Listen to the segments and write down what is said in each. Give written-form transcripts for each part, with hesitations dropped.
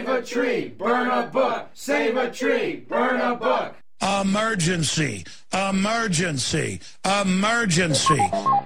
a tree, burn a book. Save a tree, burn a book. Emergency, emergency, emergency.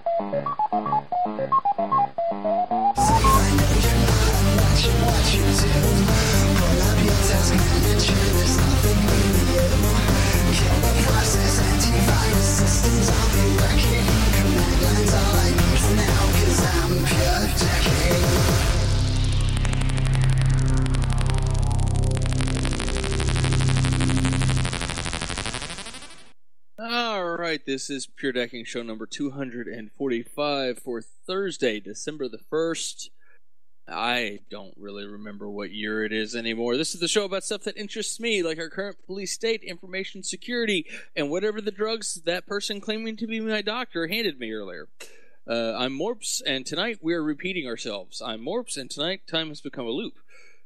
Alright, this is Pure Decking show number 245 for Thursday, December the 1st. I don't really remember what year it is anymore. This is the show about stuff that interests me, like our current police state, information security, and whatever the drugs that person claiming to be my doctor handed me earlier. I'm Morps, and tonight we are repeating ourselves. I'm Morps, and tonight time has become a loop.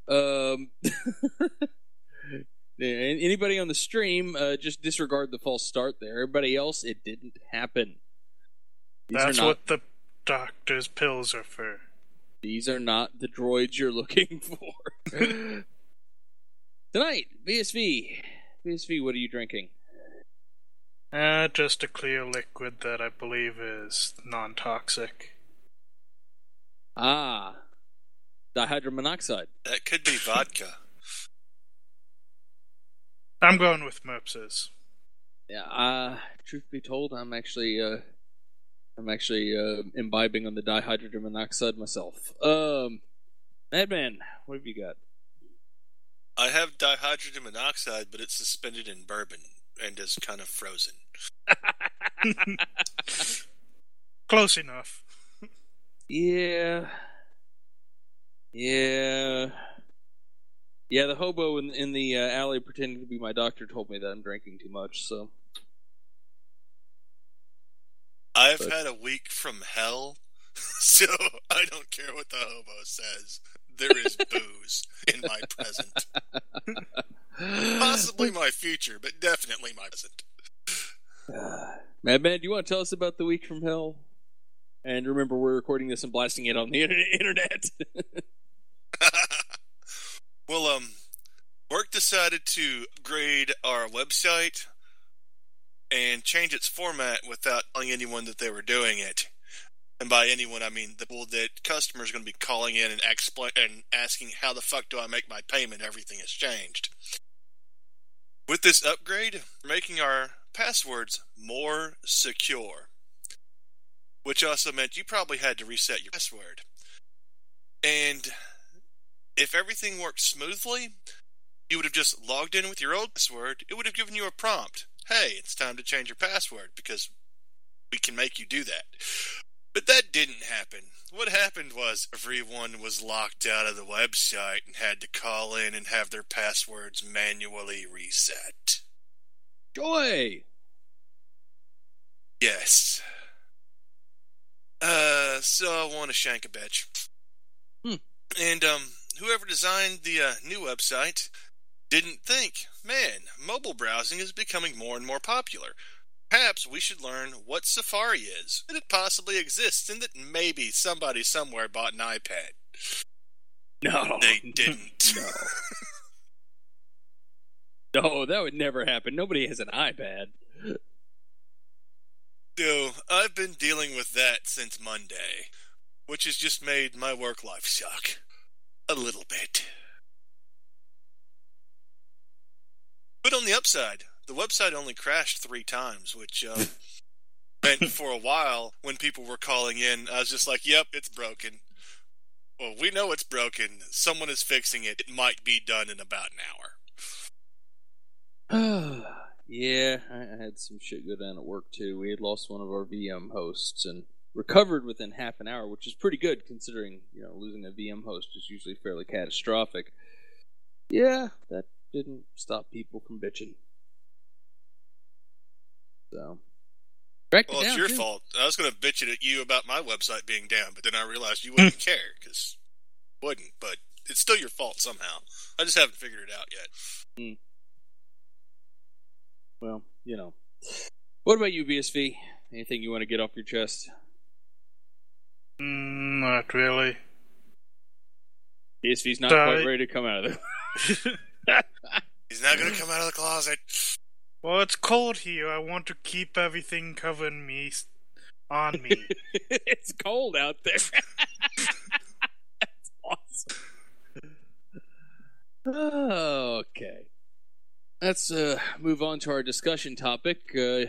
Anybody on the stream, just disregard the false start there. Everybody else, it didn't happen. That's what the doctor's pills are for. These are not the droids you're looking for. Tonight, VSV. VSV, what are you drinking? Just a clear liquid that I believe is non-toxic. Ah. Dihydromonoxide. That could be vodka. I'm going with Merps's. Yeah, truth be told, I'm actually imbibing on the dihydromonoxide myself. Madman, what have you got? I have dihydromonoxide, but it's suspended in bourbon and is kind of frozen. Close enough. Yeah, the hobo in the alley pretending to be my doctor told me that I'm drinking too much, so... I've had a week from hell, so I don't care what the hobo says. There is booze in my present. Possibly my future, but definitely my present. Madman, do you want to tell us about the week from hell? And remember, we're recording this and blasting it on the internet. Well, work decided to upgrade our website and change its format without telling anyone that they were doing it. And by anyone, I mean the people that customers are going to be calling in and asking, how the fuck do I make my payment? Everything has changed. With this upgrade, we're making our passwords more secure. Which also meant you probably had to reset your password. And if everything worked smoothly, you would have just logged in with your old password. It would have given you a prompt. Hey, it's time to change your password because we can make you do that. But that didn't happen. What happened was everyone was locked out of the website and had to call in and have their passwords manually reset. Joy! Yes. So I want to shank a bitch. And, whoever designed the new website didn't think, man, mobile browsing is becoming more and more popular. Perhaps we should learn what Safari is, that it possibly exists, and that maybe somebody somewhere bought an iPad. No. They didn't. No, that would never happen. Nobody has an iPad. So, I've been dealing with that since Monday, which has just made my work life suck. A little bit. But on the upside, the website only crashed 3 times, which meant for a while, when people were calling in, I was just like, yep, it's broken. Well, we know it's broken. Someone is fixing it. It might be done in about an hour. Yeah, I had some shit go down at work, too. We had lost one of our VM hosts and recovered within half an hour, which is pretty good considering, losing a VM host is usually fairly catastrophic. Yeah, that didn't stop people from bitching. So, it's your fault. I was going to bitch it at you about my website being down, but then I realized you wouldn't care, because you wouldn't, but it's still your fault somehow. I just haven't figured it out yet. Well, What about you, VSV? Anything you want to get off your chest? Not really. VSV's not quite ready to come out of it. He's not going to come out of the closet. Well, it's cold here. I want to keep everything covering me, on me. It's cold out there. That's awesome. Okay. Let's move on to our discussion topic.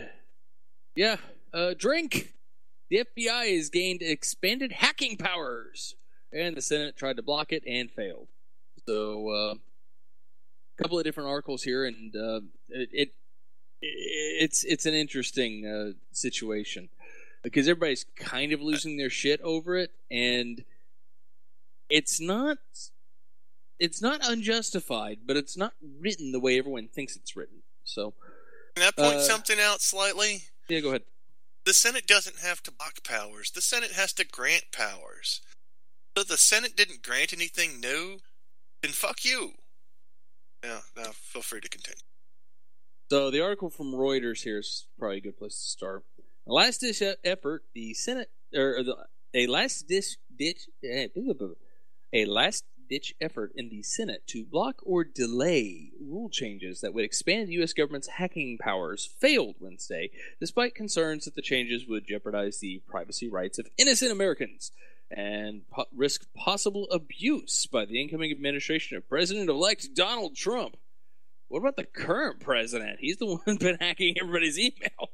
Drink. The FBI has gained expanded hacking powers, and the Senate tried to block it and failed. So, a couple of different articles here, and it's an interesting situation because everybody's kind of losing their shit over it, and it's not unjustified, but it's not written the way everyone thinks it's written. So, can I point something out slightly? Yeah, go ahead. The Senate doesn't have to block powers. The Senate has to grant powers. So if the Senate didn't grant anything new, then fuck you. Now feel free to continue. So the article from Reuters here is probably a good place to start. A last-ditch effort, the Senate, a last-ditch effort in the Senate to block or delay rule changes that would expand the U.S. government's hacking powers failed Wednesday, despite concerns that the changes would jeopardize the privacy rights of innocent Americans and risk possible abuse by the incoming administration of President-elect Donald Trump. What about the current president? He's the one been hacking everybody's email.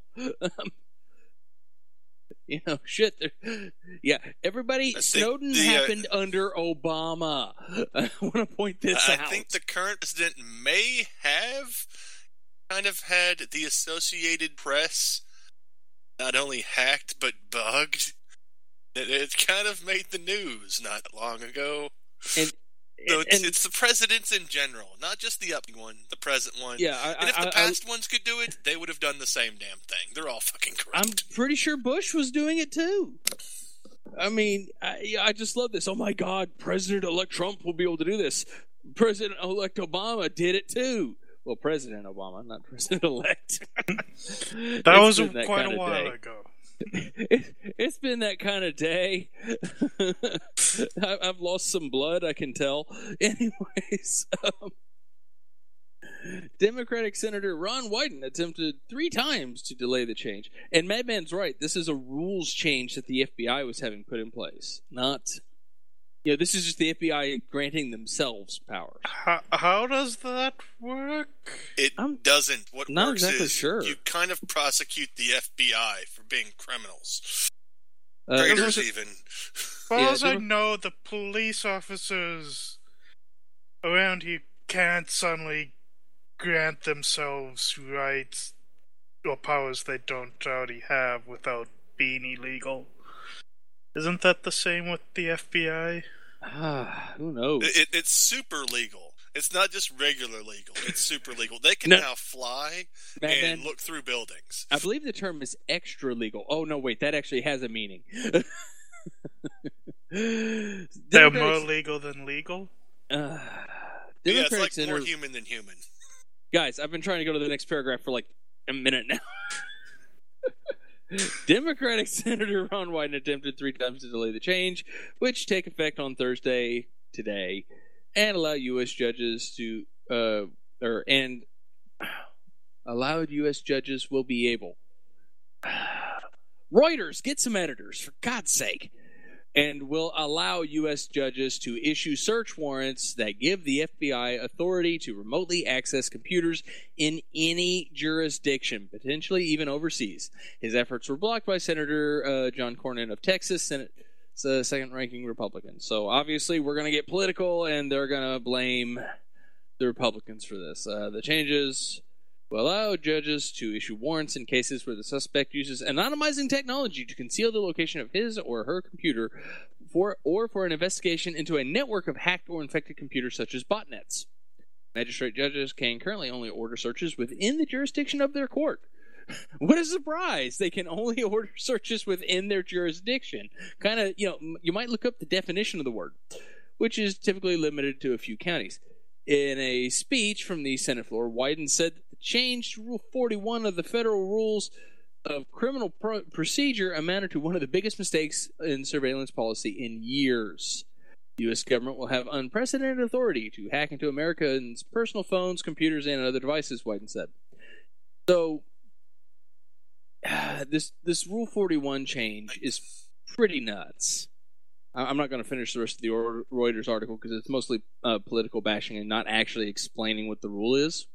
Shit. Yeah, everybody, Snowden happened under Obama. I want to point this out. I think the current president may have kind of had the Associated Press not only hacked, but bugged. It kind of made the news not long ago. It's the presidents in general, not just the upcoming one, the present one. Yeah, and if the past ones could do it, they would have done the same damn thing. They're all fucking corrupt. I'm pretty sure Bush was doing it too. I mean, I just love this. Oh my God, President-elect Trump will be able to do this. President-elect Obama did it too. Well, President Obama, not President-elect. That was quite a while ago. It's been that kind of day. I've lost some blood, I can tell. Anyways, Democratic Senator Ron Wyden attempted 3 times to delay the change. And Madman's right. This is a rules change that the FBI was having put in place. This is just the FBI granting themselves powers. How does that work? It doesn't. What not works exactly is sure. You kind of prosecute the FBI for being criminals. Traitors, even. As far as I know, the police officers around here can't suddenly grant themselves rights or powers they don't already have without being illegal. Isn't that the same with the FBI? Who knows? It's super legal. It's not just regular legal. It's super legal. They can now fly and look through buildings. I believe the term is extra legal. Oh, no, wait. That actually has a meaning. They're more legal than legal? It's like more human than human. Guys, I've been trying to go to the next paragraph for like a minute now. Democratic Senator Ron Wyden attempted 3 times to delay the change, which take effect on Thursday, today, and allow U.S. judges to, allowed U.S. judges will be able. Reuters, get some editors, for God's sake. And will allow U.S. judges to issue search warrants that give the FBI authority to remotely access computers in any jurisdiction, potentially even overseas. His efforts were blocked by Senator John Cornyn of Texas, Senate's second-ranking Republican. So obviously we're going to get political, and they're going to blame the Republicans for this. The changes will allow judges to issue warrants in cases where the suspect uses anonymizing technology to conceal the location of his or her computer for an investigation into a network of hacked or infected computers such as botnets. Magistrate judges can currently only order searches within the jurisdiction of their court. What a surprise! They can only order searches within their jurisdiction. Kind of, you might look up the definition of the word, which is typically limited to a few counties. In a speech from the Senate floor, Wyden said that the change to Rule 41 of the Federal Rules of Criminal Procedure amounted to one of the biggest mistakes in surveillance policy in years. The U.S. government will have unprecedented authority to hack into Americans' personal phones, computers, and other devices, Wyden said. So, this Rule 41 change is pretty nuts. I'm not going to finish the rest of the Reuters article because it's mostly political bashing and not actually explaining what the rule is.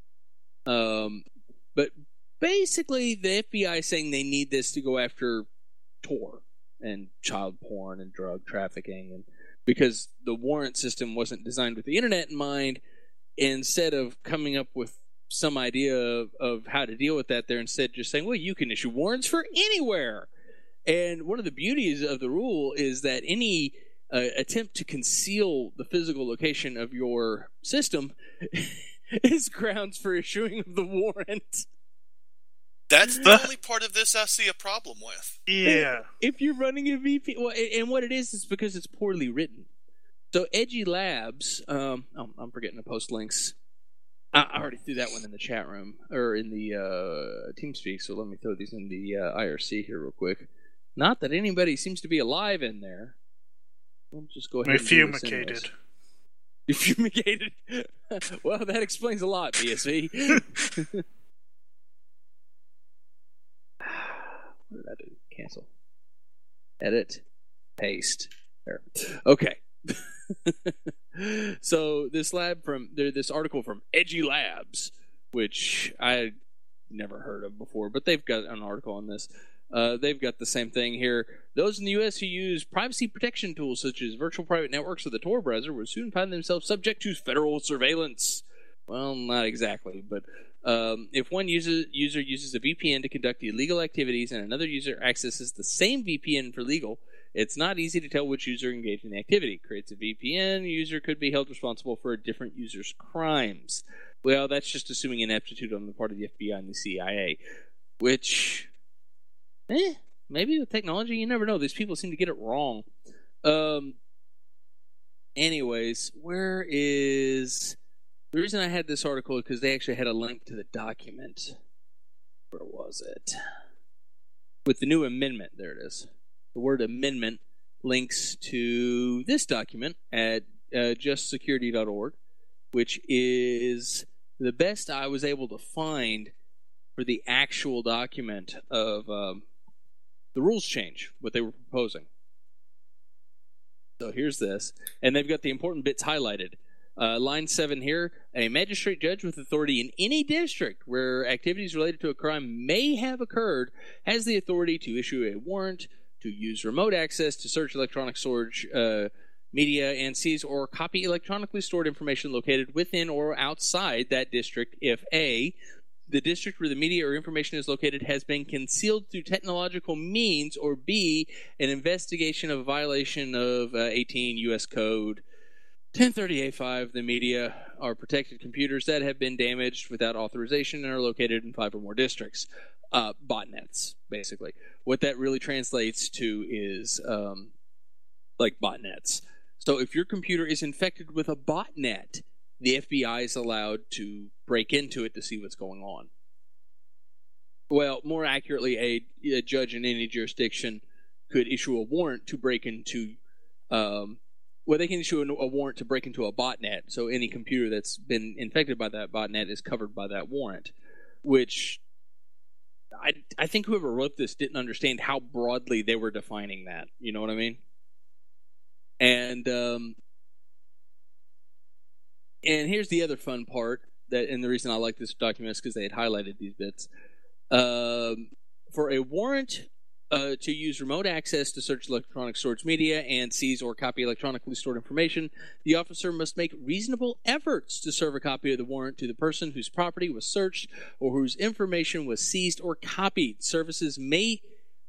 But basically, the FBI is saying they need this to go after Tor and child porn and drug trafficking, and because the warrant system wasn't designed with the internet in mind. Instead of coming up with some idea of how to deal with that, they're instead just saying, well, you can issue warrants for anywhere. And one of the beauties of the rule is that any attempt to conceal the physical location of your system is grounds for issuing the warrant. That's the only part of this I see a problem with. Yeah. If you're running a VPN, well, and what it is because it's poorly written. So Edgy Labs, I'm forgetting to post links. I already threw that one in the chat room, or in the TeamSpeak, so let me throw these in the IRC here real quick. Not that anybody seems to be alive in there. We'll just go ahead and do this anyways. You fumigated? Well, that explains a lot, BSV. What did I do? Cancel. Edit. Paste. There. Okay. So this article from Edgy Labs, which I never heard of before, but they've got an article on this. They've got the same thing here. Those in the U.S. who use privacy protection tools such as virtual private networks or the Tor browser will soon find themselves subject to federal surveillance. Well, not exactly, but if one user uses a VPN to conduct illegal activities and another user accesses the same VPN for legal, it's not easy to tell which user engaged in the activity. Creates a VPN, user could be held responsible for a different user's crimes. Well, that's just assuming ineptitude on the part of the FBI and the CIA, which, maybe with technology, you never know. These people seem to get it wrong. Anyways, where is... The reason I had this article is because they actually had a link to the document. Where was it? With the new amendment, there it is. The word amendment links to this document at justsecurity.org, which is the best I was able to find for the actual document of the rules change, what they were proposing. So here's this. And they've got the important bits highlighted. Line 7 here, a magistrate judge with authority in any district where activities related to a crime may have occurred has the authority to issue a warrant, to use remote access to search electronic storage media and seize or copy electronically stored information located within or outside that district if A, the district where the media or information is located has been concealed through technological means, or B, an investigation of a violation of 18 U.S. Code 1030A5, the media are protected computers that have been damaged without authorization and are located in 5 or more districts. Botnets, basically. What that really translates to is like botnets. So if your computer is infected with a botnet, the FBI is allowed to break into it to see what's going on. Well, more accurately, a judge in any jurisdiction could issue a warrant to break into... they can issue a warrant to break into a botnet, so any computer that's been infected by that botnet is covered by that warrant, which I think whoever wrote this didn't understand how broadly they were defining that. You know what I mean? And here's the other fun part, and the reason I like this document is because they had highlighted these bits. For a warrant... to use remote access to search electronic storage media and seize or copy electronically stored information, the officer must make reasonable efforts to serve a copy of the warrant to the person whose property was searched or whose information was seized or copied. Services may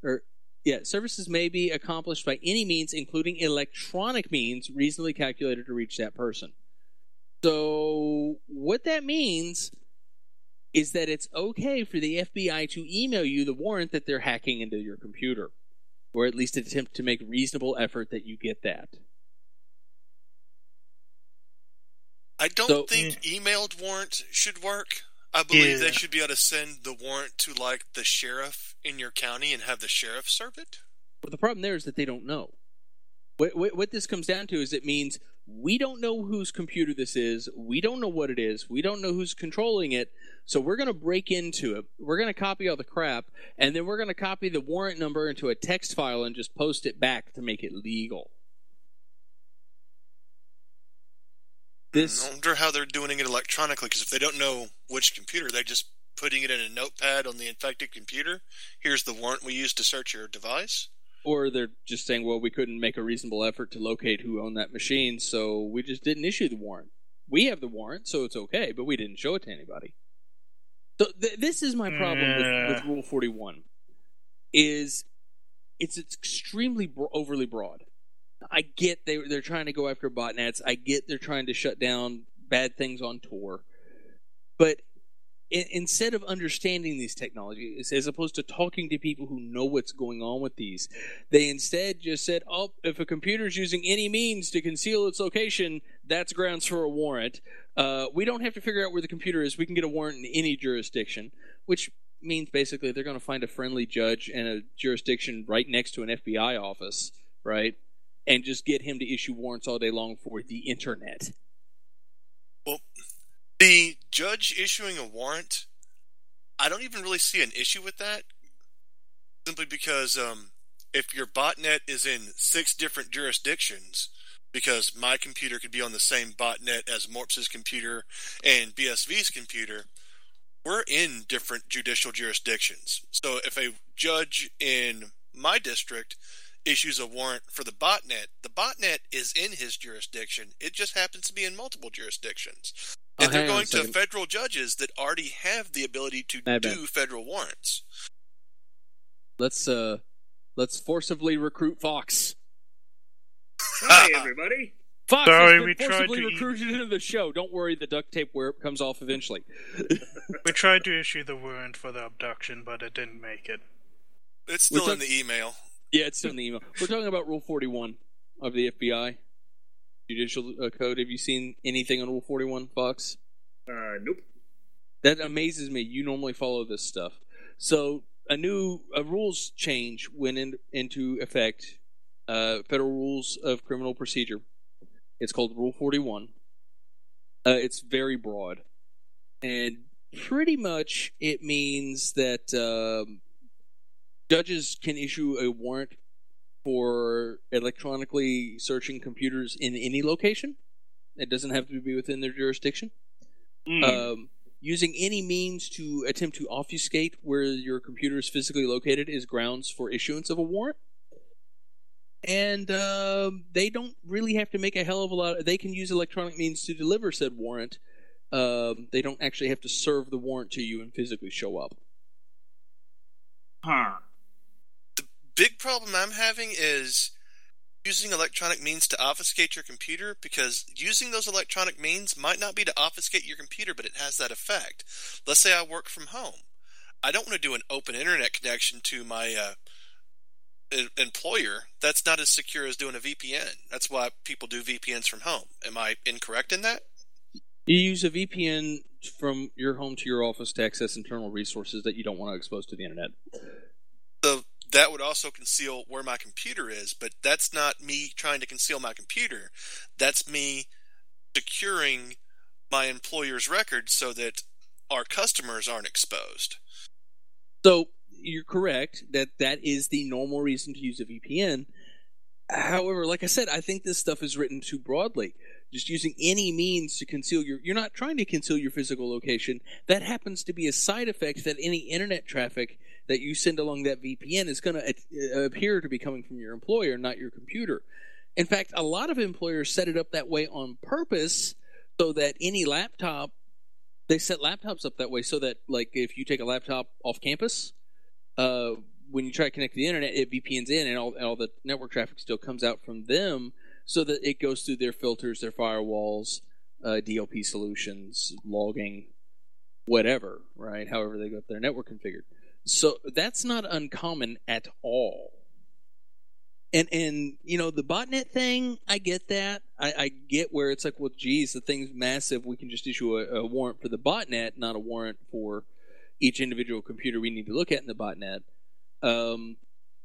be accomplished by any means, including electronic means, reasonably calculated to reach that person. So what that means is that it's okay for the FBI to email you the warrant that they're hacking into your computer, or at least attempt to make reasonable effort that you get that. I don't think emailed warrants should work. I believe they should be able to send the warrant to, like, the sheriff in your county and have the sheriff serve it. But the problem there is that they don't know. What this comes down to is it means we don't know whose computer this is. We don't know what it is. We don't know who's controlling it. So we're going to break into it. We're going to copy all the crap, and then we're going to copy the warrant number into a text file and just post it back to make it legal. I wonder how they're doing it electronically, because if they don't know which computer, they're just putting it in a notepad on the infected computer. Here's the warrant we used to search your device. Or they're just saying, well, we couldn't make a reasonable effort to locate who owned that machine, so we just didn't issue the warrant. We have the warrant, so it's okay, but we didn't show it to anybody. So this is my problem with Rule 41, is it's extremely overly broad. I get they're trying to go after botnets. I get they're trying to shut down bad things on Tor. But instead of understanding these technologies, as opposed to talking to people who know what's going on with these, they instead just said, oh, if a computer is using any means to conceal its location, that's grounds for a warrant. We don't have to figure out where the computer is. We can get a warrant in any jurisdiction, which means basically they're going to find a friendly judge in a jurisdiction right next to an FBI office, right? And just get him to issue warrants all day long for the internet. Well, the judge issuing a warrant, I don't even really see an issue with that. Simply because if your botnet is in 6 different jurisdictions, because my computer could be on the same botnet as Morps's computer and BSV's computer, we're in different judicial jurisdictions. So if a judge in my district issues a warrant for the botnet is in his jurisdiction. It just happens to be in multiple jurisdictions. And they're going to federal judges that already have the ability to do federal warrants. Let's forcibly recruit Fox. Hi, everybody. Fox has been forcibly recruited into the show. Don't worry, the duct tape comes off eventually. We tried to issue the warrant for the abduction, but it didn't make it. It's still in the email. Yeah, it's still in the email. We're talking about Rule 41 of the FBI Judicial Code. Have you seen anything on Rule 41, Fox? Nope. That amazes me. You normally follow this stuff. So a rules change went into effect. Federal Rules of Criminal Procedure. It's called Rule 41. It's very broad. And pretty much it means that judges can issue a warrant for electronically searching computers in any location. It doesn't have to be within their jurisdiction. Using any means to attempt to obfuscate where your computer is physically located is grounds for issuance of a warrant. And they don't really have to make a hell of a lot. They can use electronic means to deliver said warrant. They don't actually have to serve the warrant to you and physically show up. Huh. The big problem I'm having is using electronic means to obfuscate your computer, because using those electronic means might not be to obfuscate your computer, but it has that effect. Let's say I work from home. I don't want to do an open internet connection to my employer. That's not as secure as doing a VPN. That's why people do VPNs from home. Am I incorrect in that? You use a VPN from your home to your office to access internal resources that you don't want to expose to the internet. So that would also conceal where my computer is, but that's not me trying to conceal my computer. That's me securing my employer's records so that our customers aren't exposed. So you're correct that is the normal reason to use a VPN. However, like I said, I think this stuff is written too broadly. Just using any means to conceal you're not trying to conceal your physical location. That happens to be a side effect that any internet traffic that you send along that VPN is going to appear to be coming from your employer, not your computer. In fact, a lot of employers set it up that way on purpose so that any laptop, they set laptops up that way so that, like, if you take a laptop off campus, when you try to connect to the internet, it VPNs in and all the network traffic still comes out from them so that it goes through their filters, their firewalls, DLP solutions, logging, whatever, right? However they got their network configured. So that's not uncommon at all. And you know, the botnet thing, I get that. I get where it's like, well, geez, the thing's massive. We can just issue a warrant for the botnet, not a warrant for each individual computer we need to look at in the botnet.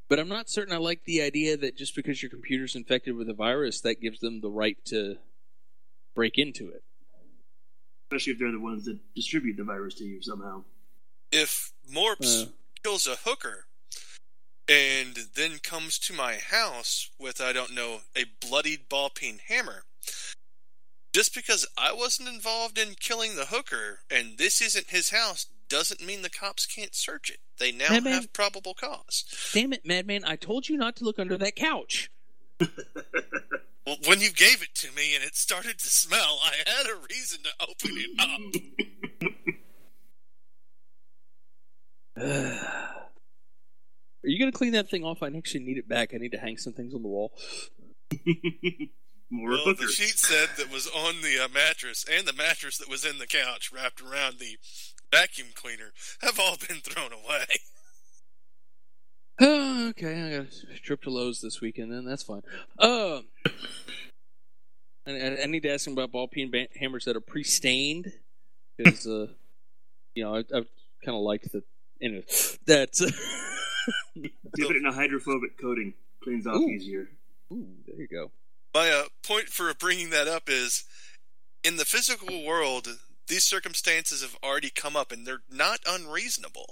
But I'm not certain I like the idea that just because your computer's infected with a virus, that gives them the right to break into it. Especially if they're the ones that distribute the virus to you somehow. If Morps kills a hooker and then comes to my house with, I don't know, a bloodied ball-peen hammer, just because I wasn't involved in killing the hooker and this isn't his house doesn't mean the cops can't search it. They now have probable cause. Damn it, Madman, I told you not to look under that couch. Well, when you gave it to me and it started to smell, I had a reason to open it up. Are you going to clean that thing off? I actually need it back. I need to hang some things on the wall. More well, hookers. The sheet set that was on the mattress and the mattress that was in the couch wrapped around the vacuum cleaner have all been thrown away. Okay, I got a trip to Lowe's this weekend, then that's fine. I need to ask him about ball-peen hammers that are pre-stained, because, I've kind of liked the... Anyway, that's... Dip it in a hydrophobic coating. Cleans off easier. Ooh, there you go. My point for bringing that up is, in the physical world, these circumstances have already come up, and they're not unreasonable.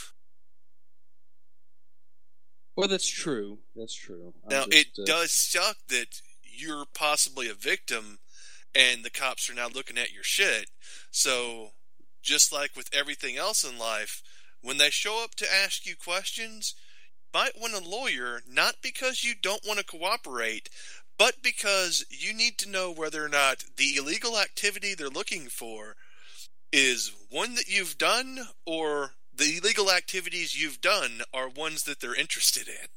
Well, that's true. That's true. Now, it does suck that you're possibly a victim, and the cops are now looking at your shit. So, just like with everything else in life, when they show up to ask you questions, you might want a lawyer, not because you don't want to cooperate, but because you need to know whether or not the illegal activity they're looking for is one that you've done, or the illegal activities you've done are ones that they're interested in.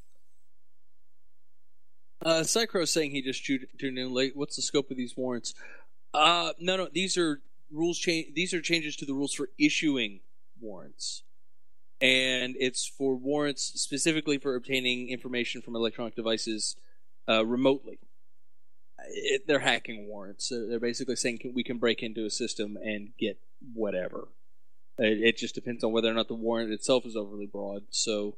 Psychro's saying he just tuned in late. What's the scope of these warrants? No. These are rules These are changes to the rules for issuing warrants, and it's for warrants specifically for obtaining information from electronic devices remotely. They're hacking warrants. They're basically saying we can break into a system and get whatever. It just depends on whether or not the warrant itself is overly broad. So,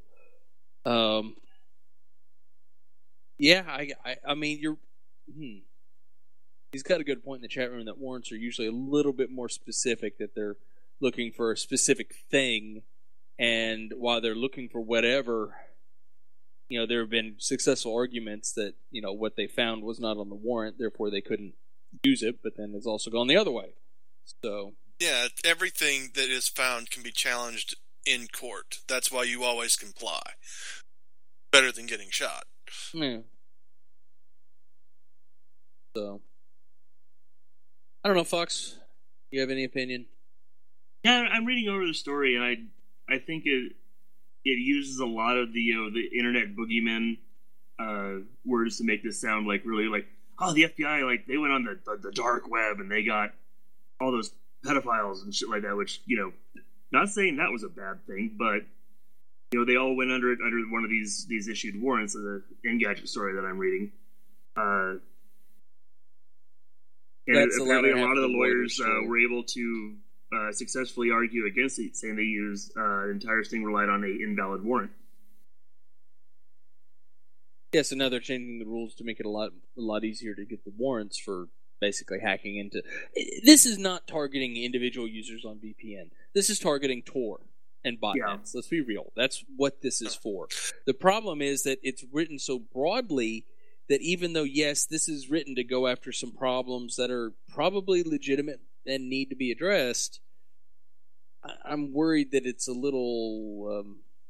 yeah, I mean, you're. He's got a good point in the chat room that warrants are usually a little bit more specific, that they're looking for a specific thing, and while they're looking for whatever, there have been successful arguments that, what they found was not on the warrant, therefore they couldn't use it, but then it's also gone the other way. So... Yeah, everything that is found can be challenged in court. That's why you always comply. Better than getting shot. Yeah. So, I don't know, Fox. You have any opinion? Yeah, I'm reading over the story, and I think it uses a lot of the the internet boogeymen words to make this sound like really like, oh, the FBI, like they went on the dark web and they got all those pedophiles and shit like that, which, not saying that was a bad thing, but, they all went under one of these issued warrants of the Engadget story that I'm reading. And apparently a lot of the lawyers were able to successfully argue against it, saying they used the entire thing relied on an invalid warrant. Yes, and now they're changing the rules to make it a lot easier to get the warrants for basically hacking into... This is not targeting individual users on VPN. This is targeting Tor and botnets. Yeah. Let's be real. That's what this is for. The problem is that it's written so broadly that even though, yes, this is written to go after some problems that are probably legitimate and need to be addressed, I'm worried that it's a little...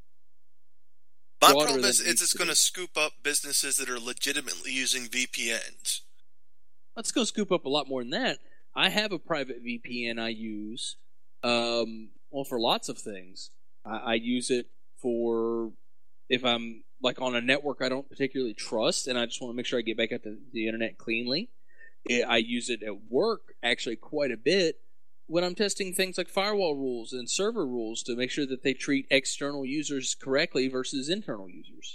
My problem is it's going to scoop up businesses that are legitimately using VPNs. Let's go scoop up a lot more than that. I have a private VPN I use, for lots of things. I use it for if I'm like on a network I don't particularly trust, and I just want to make sure I get back at the internet cleanly. I use it at work actually quite a bit when I'm testing things like firewall rules and server rules to make sure that they treat external users correctly versus internal users.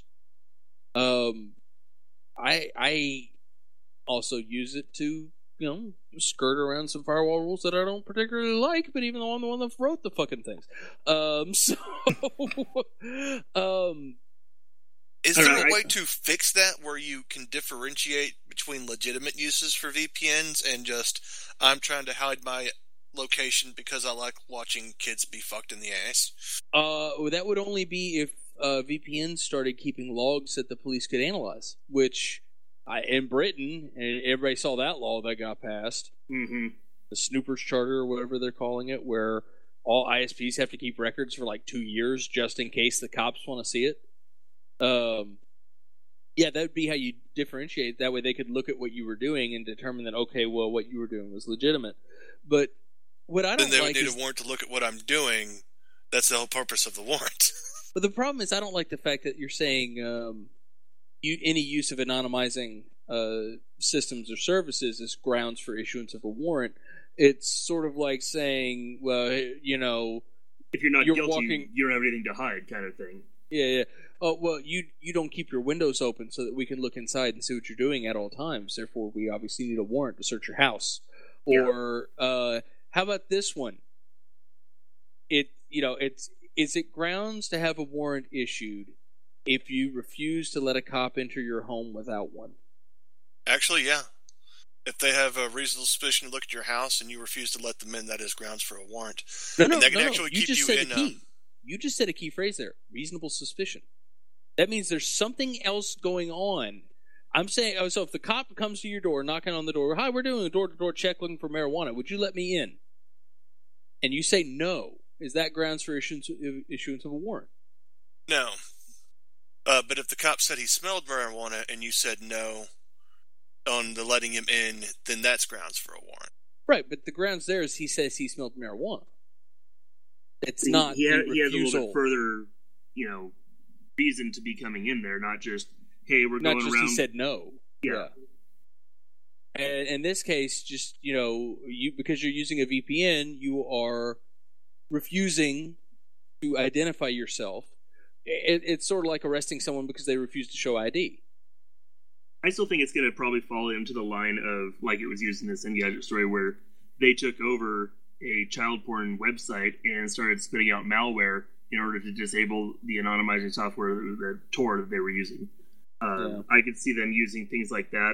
I also use it to, skirt around some firewall rules that I don't particularly like, but even though I'm the one that wrote the fucking things. Is there a way to fix that where you can differentiate between legitimate uses for VPNs and just, I'm trying to hide my location because I like watching kids be fucked in the ass? That would only be if VPNs started keeping logs that the police could analyze, which in Britain, and everybody saw that law that got passed, the Snoopers Charter or whatever they're calling it, where all ISPs have to keep records for like 2 years just in case the cops want to see it. Yeah, that would be how you differentiate. That way they could look at what you were doing and determine that, okay, well, what you were doing was legitimate. But what I don't like is... Then they would need a warrant to look at what I'm doing. That's the whole purpose of the warrant. But the problem is I don't like the fact that you're saying any use of anonymizing systems or services is grounds for issuance of a warrant. It's sort of like saying, well, you know... If you're not guilty, you don't have anything to hide kind of thing. Yeah. Oh, well, you don't keep your windows open so that we can look inside and see what you're doing at all times. Therefore, we obviously need a warrant to search your house. Or how about this one? Is it grounds to have a warrant issued if you refuse to let a cop enter your home without one? Actually, yeah. If they have a reasonable suspicion to look at your house and you refuse to let them in, that is grounds for a warrant. No. You just said a key. You just said a key phrase there. Reasonable suspicion. That means there's something else going on. I'm saying, so if the cop comes to your door, knocking on the door, hi, we're doing a door-to-door check looking for marijuana. Would you let me in? And you say no. Is that grounds for issuance of a warrant? No. But if the cop said he smelled marijuana and you said no on the letting him in, then that's grounds for a warrant. Right, but the grounds there is he says he smelled marijuana. It's not he has a little bit further, reason to be coming in there, not just, hey, we're going around. Not just he said no. Yeah. And in this case, just, because you're using a VPN, you are refusing to identify yourself. It's sort of like arresting someone because they refuse to show ID. I still think it's going to probably fall into the line of, like it was used in this Engadget story, where they took over a child porn website and started spitting out malware in order to disable the anonymizing software, the Tor that they were using. I could see them using things like that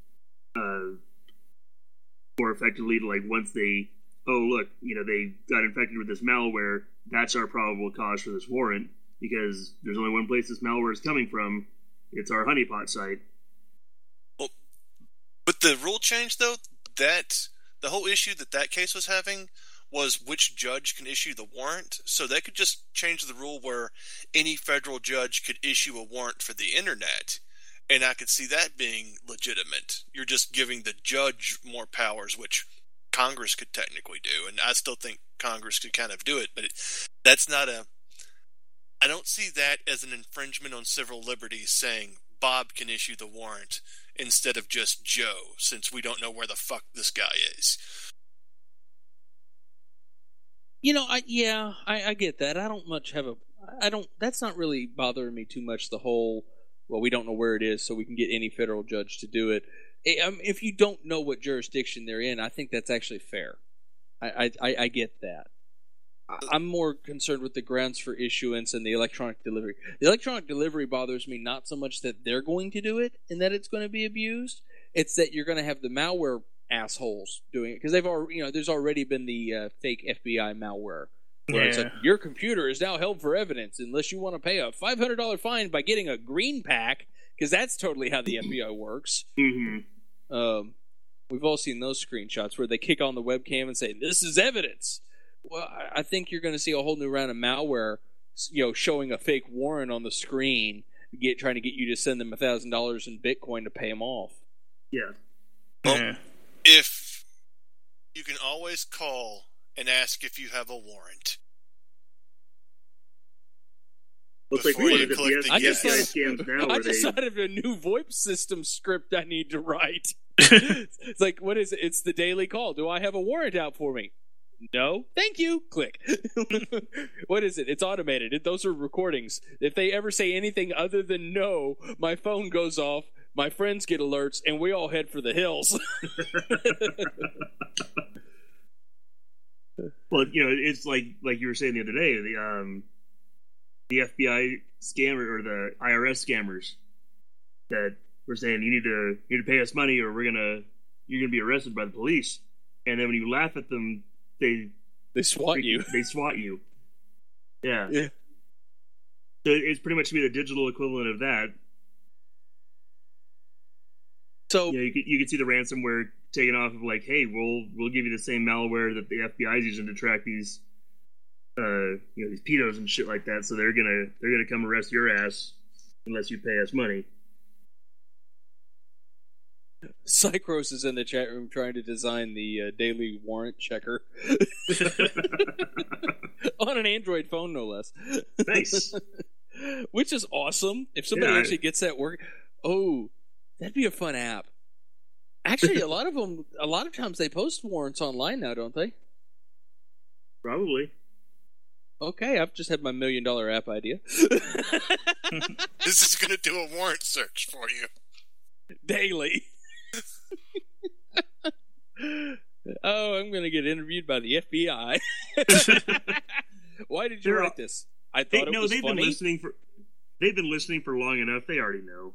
more effectively to, like, once they, they got infected with this malware, that's our probable cause for this warrant, because there's only one place this malware is coming from. It's our honeypot site. Well, with the rule change, though, that the whole issue that case was having was which judge can issue the warrant. So they could just change the rule where any federal judge could issue a warrant for the internet, and I could see that being legitimate. You're just giving the judge more powers, which Congress could technically do, and I still think Congress could kind of do it, but that's not I don't see that as an infringement on civil liberties, saying Bob can issue the warrant instead of just Joe, since we don't know where the fuck this guy is. I get that. I don't much have that's not really bothering me too much, the whole, well, we don't know where it is, so we can get any federal judge to do it. If you don't know what jurisdiction they're in, I think that's actually fair. I get that. I'm more concerned with the grounds for issuance and the electronic delivery. The electronic delivery bothers me not so much that they're going to do it and that it's going to be abused. It's that you're going to have the malware assholes doing it, because they've already, there's already been the fake FBI malware where it's like, your computer is now held for evidence unless you want to pay a $500 fine by getting a green pack, because that's totally how the FBI works. Mm-hmm. We've all seen those screenshots where they kick on the webcam and say, this is evidence. Well, I think you're going to see a whole new round of malware, showing a fake warrant on the screen, trying to get you to send them $1,000 in Bitcoin to pay them off. Yeah. Well, if you can always call and ask if you have a warrant. Looks like we wanted the I just thought of a new VoIP system script I need to write. It's like, what is it? It's the daily call. Do I have a warrant out for me? No, thank you. Click. What is it? It's automated. Those are recordings. If they ever say anything other than no, my phone goes off, my friends get alerts, and we all head for the hills. Well, it's like you were saying the other day, the FBI scammer or the IRS scammers that were saying you need to pay us money or you're gonna be arrested by the police. And then when you laugh at them, they swat you. They swat you. Yeah. Yeah. So it's pretty much be the digital equivalent of that. So you could see the ransomware taken off of like, hey, we'll give you the same malware that the FBI is using to track these these pedos and shit like that. So they're gonna come arrest your ass unless you pay us money. Psychros is in the chat room trying to design the daily warrant checker on an Android phone, no less. Nice, which is awesome. If somebody actually gets that work, that'd be a fun app. Actually, a lot of times they post warrants online now, don't they? Probably. Okay, I've just had my $1 million app idea. This is going to do a warrant search for you daily. I'm going to get interviewed by the FBI. Why did you write this? I thought it was funny. They've been listening for long enough. They already know.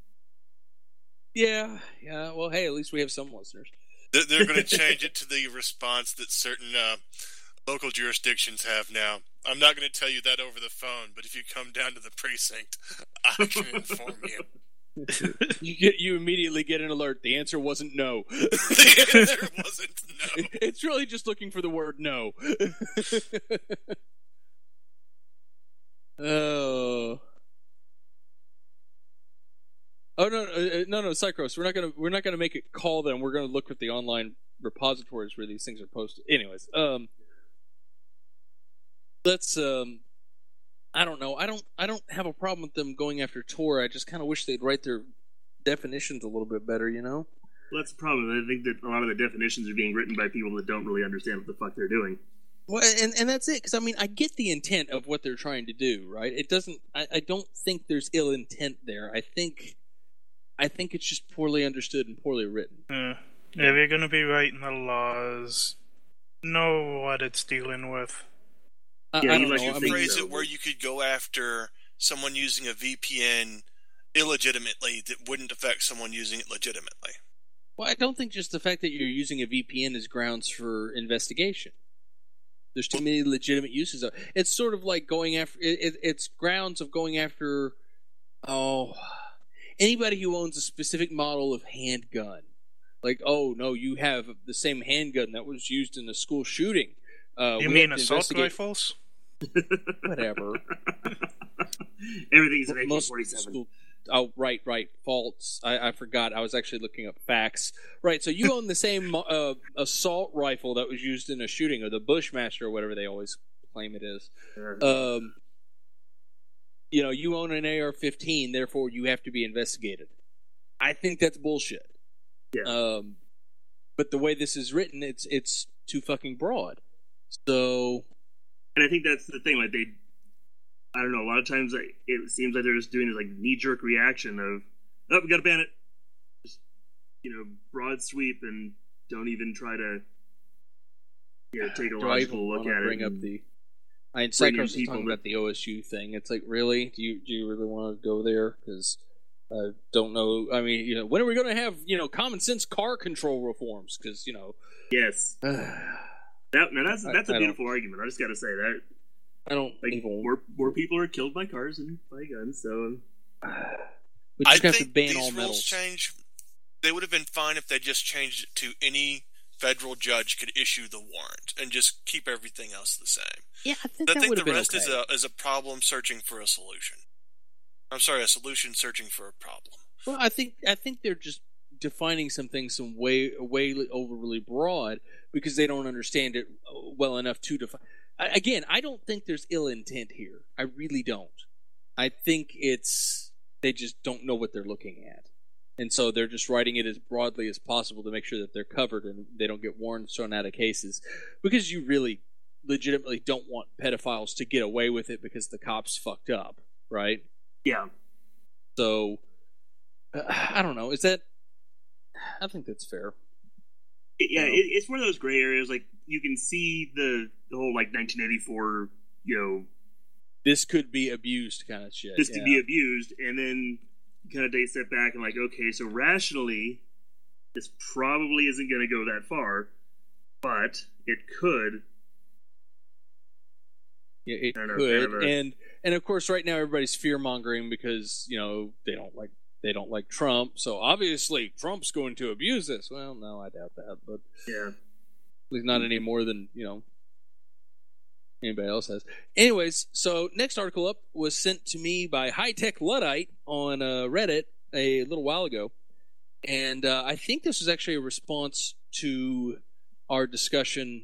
Yeah. Well, hey, at least we have some listeners. They're going to change it to the response that certain local jurisdictions have now. I'm not going to tell you that over the phone, but if you come down to the precinct, I can inform you. You immediately get an alert. The answer wasn't no. The answer wasn't no. It's really just looking for the word no. Oh no, Psychros. We're not gonna make it call them. We're gonna look at the online repositories where these things are posted. Anyways, let's. I don't know. I don't have a problem with them going after Tor. I just kind of wish they'd write their definitions a little bit better. You know. Well, that's the problem. I think that a lot of the definitions are being written by people that don't really understand what the fuck they're doing. Well, and that's it. Because I mean, I get the intent of what they're trying to do, right? It doesn't. I don't think there's ill intent there. I think it's just poorly understood and poorly written. If you're going to be writing the laws, know what it's dealing with. I don't know. You phrase it where you could go after someone using a VPN illegitimately that wouldn't affect someone using it legitimately. Well, I don't think just the fact that you're using a VPN is grounds for investigation. There's too many legitimate uses of it. It's sort of like going after... It's grounds of going after... anybody who owns a specific model of handgun. Like, no, you have the same handgun that was used in the school shooting. You mean assault rifles? Whatever. Everything's an AK-47. Oh, right. Faults. I forgot. I was actually looking up facts. Right, so you own the same assault rifle that was used in a shooting, or the Bushmaster, or whatever they always claim it is. You own an AR-15, therefore you have to be investigated. I think that's bullshit. Yeah. But the way this is written, it's too fucking broad. So, and I think that's the thing. Like I don't know. A lot of times, it seems like they're just doing this like knee-jerk reaction of, we got to ban it. Just broad sweep and don't even try to take a logical look at it. Bring up the. Psychos is talking about the OSU thing. It's like, really? Do you really want to go there? Because I don't know. I mean, when are we going to have common sense car control reforms? Because yes. That's a beautiful argument. I just got to say that. I don't more people are killed by cars than by guns, so we just have to think ban these all rules metals. change. They would have been fine if they just changed it to any federal judge could issue the warrant and just keep everything else the same. Yeah, I think that would have been okay. The rest is a problem searching for a solution. I'm sorry, a solution searching for a problem. Well, I think they're just defining some things way overly broad because they don't understand it well enough to define. Again, I don't think there's ill intent here. I really don't. I think they just don't know what they're looking at. And so they're just writing it as broadly as possible to make sure that they're covered and they don't get warrants thrown out of cases. Because you really legitimately don't want pedophiles to get away with it because the cops fucked up, right? Yeah. So, I don't know. I think that's fair. Yeah, it's one of those gray areas. Like, you can see the whole, 1984, this could be abused kind of shit. This could be abused, and then you kind of take a step back and like, okay, so rationally, this probably isn't going to go that far, but it could. Yeah, it could, and of course, right now everybody's fear mongering because they don't like Trump, so obviously Trump's going to abuse this. Well, no, I doubt that, but yeah, at least not any more than anybody else has. Anyways, so next article up was sent to me by High Tech Luddite on Reddit a little while ago, and I think this was actually a response to our discussion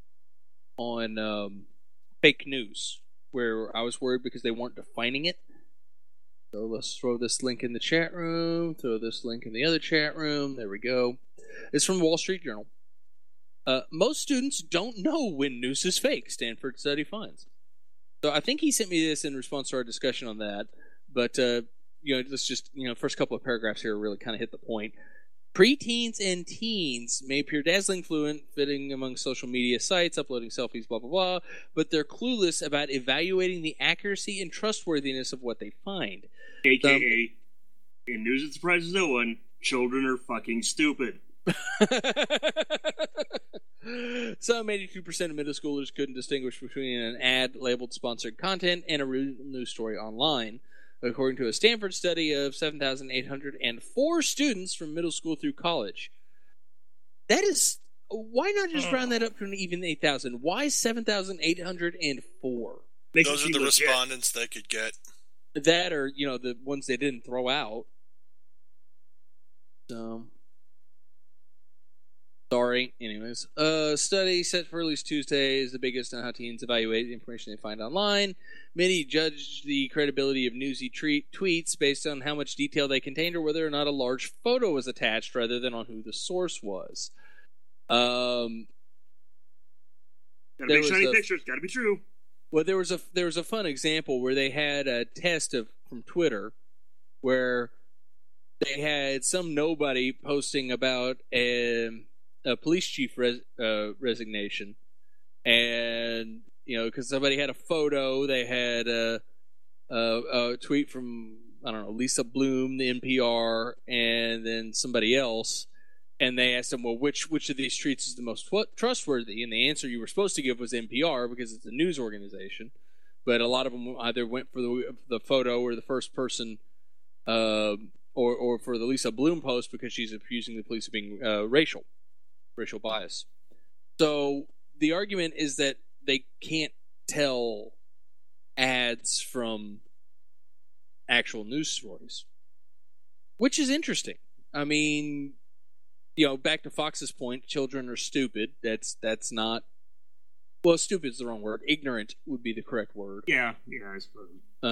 on fake news, where I was worried because they weren't defining it. So let's throw this link in the chat room, throw this link in the other chat room. There we go. It's from the Wall Street Journal. Most students don't know when news is fake, Stanford study finds. So I think he sent me this in response to our discussion on that. But, let's just, first couple of paragraphs here really kind of hit the point. Preteens and teens may appear dazzling fluent, fitting among social media sites, uploading selfies, blah, blah, blah, but they're clueless about evaluating the accuracy and trustworthiness of what they find. AKA, in news that surprises no one, children are fucking stupid. Some 82% of middle schoolers couldn't distinguish between an ad labeled sponsored content and a real news story online, according to a Stanford study of 7,804 students from middle school through college. That is, why not just round that up to an even 8,000? Why 7,804? Those are the respondents they could get. That or, the ones they didn't throw out. So, sorry. Anyways, study set for release Tuesday is the biggest on how teens evaluate the information they find online. Many judge the credibility of newsy tweets based on how much detail they contained or whether or not a large photo was attached rather than on who the source was. Gotta be shiny pictures, gotta be true. Well, there was a fun example where they had a test from Twitter where they had some nobody posting about a police chief resignation, and because somebody had a photo, they had a tweet from Lisa Bloom, the NPR, and then somebody else, and they asked them, well, which of these tweets is the most trustworthy? And the answer you were supposed to give was NPR because it's a news organization, but a lot of them either went for the photo or the first person, or for the Lisa Bloom post because she's accusing the police of being racial bias. So the argument is that they can't tell ads from actual news stories, which is interesting. I mean, back to Fox's point, children are stupid. That's not... Well, stupid is the wrong word. Ignorant would be the correct word. Yeah, I suppose.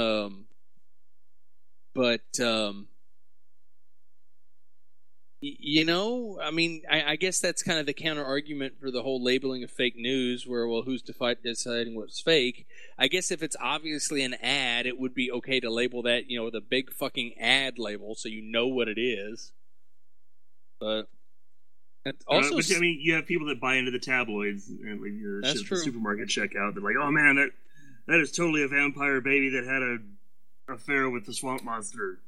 I guess that's kind of the counter argument for the whole labeling of fake news, where, well, who's deciding what's fake? I guess if it's obviously an ad, it would be okay to label that, the big fucking ad label, so you know what it is. But also, you have people that buy into the tabloids and the supermarket checkout. They're like, "Oh man, that is totally a vampire baby that had an affair with the swamp monster."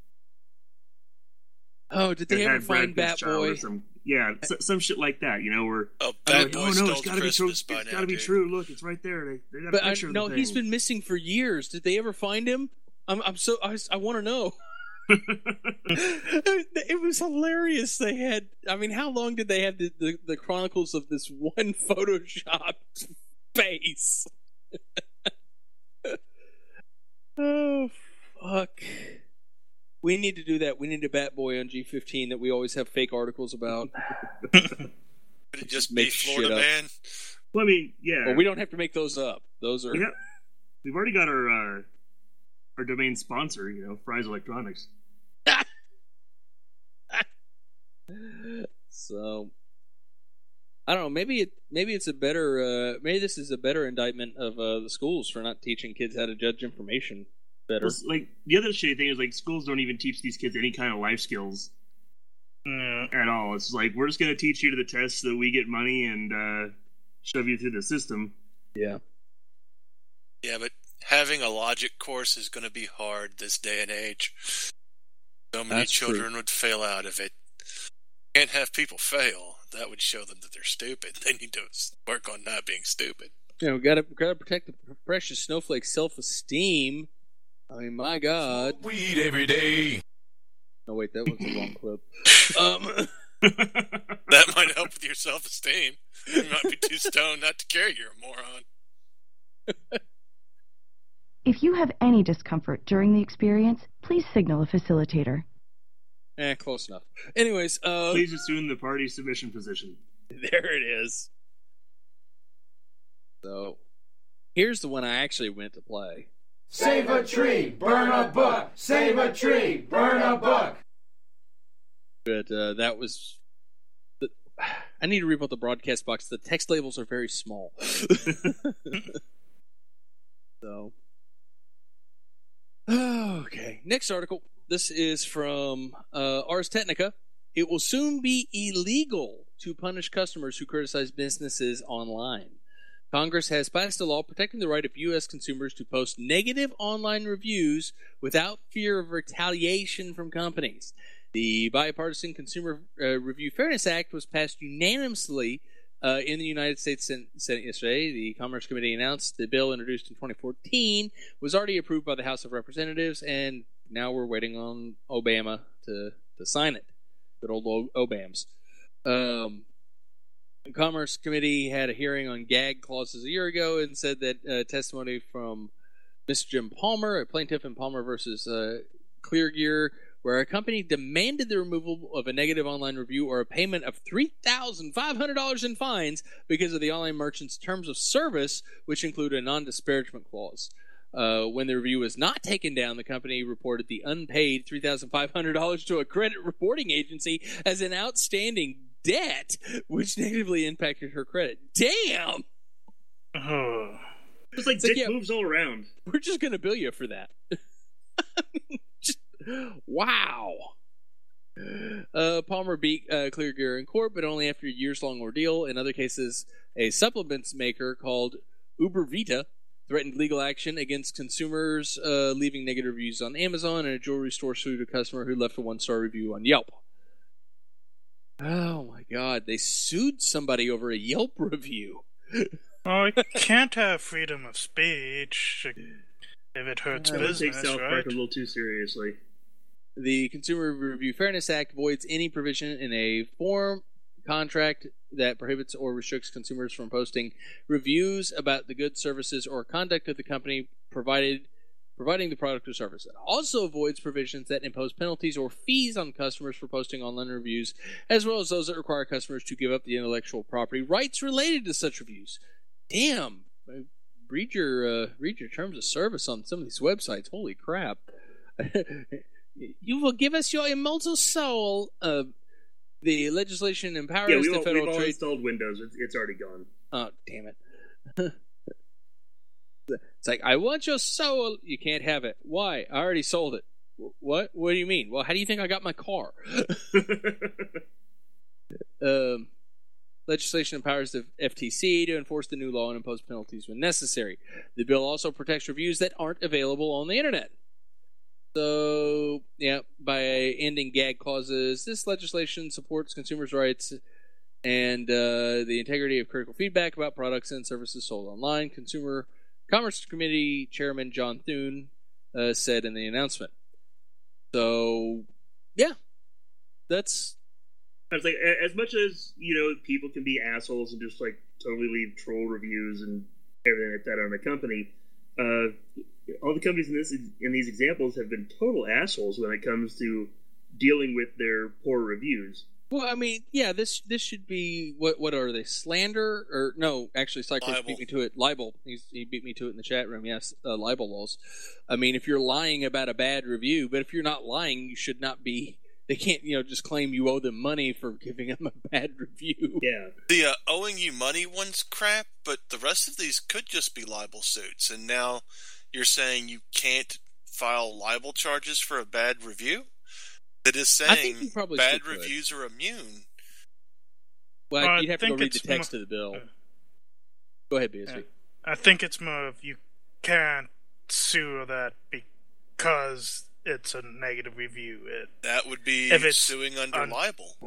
Oh, did they ever find Batboy? Some shit like that. Where Bad Boy stole it's gotta Christmas be true. by It's now, gotta be dude. true. Look, it's right there. They got a picture of the thing. He's been missing for years. Did they ever find him? I want to know. It was hilarious. They had, how long did they have the chronicles of this one Photoshopped face? Oh, fuck. We need to do that. We need a Batboy on G15 that we always have fake articles about. Could it just be Florida Man? Well, yeah. Well, we don't have to make those up. Those are... We've already got our domain sponsor, Fry's Electronics. So, I don't know. Maybe it's a better. Maybe this is a better indictment of the schools for not teaching kids how to judge information better. Well, the other shitty thing is schools don't even teach these kids any kind of life skills at all. It's we're just going to teach you to the test so that we get money and shove you through the system. Yeah. Yeah, but having a logic course is going to be hard this day and age. So many That's children true. would fail out of it. Can't have people fail. That would show them that they're stupid. They need to work on not being stupid. You know, gotta protect the precious snowflake's self-esteem. I mean, my God. Weed every day. No, wait, that was the wrong clip. That might help with your self-esteem. You might be too stoned not to care you're a moron. If you have any discomfort during the experience, please signal a facilitator. Close enough. Anyways, Please assume the party submission position. there it is. So, here's the one I actually went to play. Save a tree, burn a buck. Save a tree, burn a buck. But that was... I need to rebuild the broadcast box. The text labels are very small. So... Okay, next article. This is from Ars Technica. It will soon be illegal to punish customers who criticize businesses online. Congress has passed a law protecting the right of U.S. consumers to post negative online reviews without fear of retaliation from companies. The Bipartisan Consumer Review Fairness Act was passed unanimously in the United States Senate yesterday. The Commerce Committee announced the bill, introduced in 2014, was already approved by the House of Representatives, and now we're waiting on Obama to sign it. Good old Obams. The Commerce Committee had a hearing on gag clauses a year ago and said that testimony from Mr. Jim Palmer, a plaintiff in Palmer versus Cleargear, where a company demanded the removal of a negative online review or a payment of $3,500 in fines because of the online merchant's terms of service, which include a non-disparagement clause. When the review was not taken down, the company reported the unpaid $3,500 to a credit reporting agency as an outstanding debt, which negatively impacted her credit. Damn! It's like dick moves all around. We're just going to bill you for that. Wow. Palmer beat Cleargear in court, but only after a years-long ordeal. In other cases, a supplements maker called Uber Vita threatened legal action against consumers leaving negative reviews on Amazon, and a jewelry store sued a customer who left a one-star review on Yelp. Oh my God, they sued somebody over a Yelp review. Oh, you can't have freedom of speech if it hurts business, take South right? Park a little too seriously. The Consumer Review Fairness Act voids any provision in a form contract that prohibits or restricts consumers from posting reviews about the goods, services, or conduct of the company providing the product or service. It also avoids provisions that impose penalties or fees on customers for posting online reviews, as well as those that require customers to give up the intellectual property rights related to such reviews. Damn! Read your terms of service on some of these websites. Holy crap! You will give us your immortal soul. The legislation empowers the Federal we've all Trade. installed Windows. It's already gone. Oh, damn it! It's like, I want your soul. You can't have it. Why? I already sold it. What? What do you mean? Well, how do you think I got my car? Legislation empowers the FTC to enforce the new law and impose penalties when necessary. The bill also protects reviews that aren't available on the internet. So, yeah, by ending gag clauses, this legislation supports consumers' rights and the integrity of critical feedback about products and services sold online. Consumer Commerce Committee Chairman John Thune said in the announcement. So, yeah, that's... I was like, as much as, people can be assholes and just, totally leave troll reviews and everything like that on a company, all the companies in these examples have been total assholes when it comes to dealing with their poor reviews. Well, I mean, yeah, this should be, what are they, slander? Or, no, actually, Cyclops beat me to it. Libel. He beat me to it in the chat room, yes, libel laws. I mean, if you're lying about a bad review, but if you're not lying, you should not be... They can't, just claim you owe them money for giving them a bad review. Yeah. The owing you money one's crap, but the rest of these could just be libel suits. And now you're saying you can't file libel charges for a bad review? That is saying bad reviews are immune. Well, you'd have to go read the text of the bill. Go ahead, BSV. Yeah. I think it's more of you can't sue that because it's a negative review. That would be suing under libel.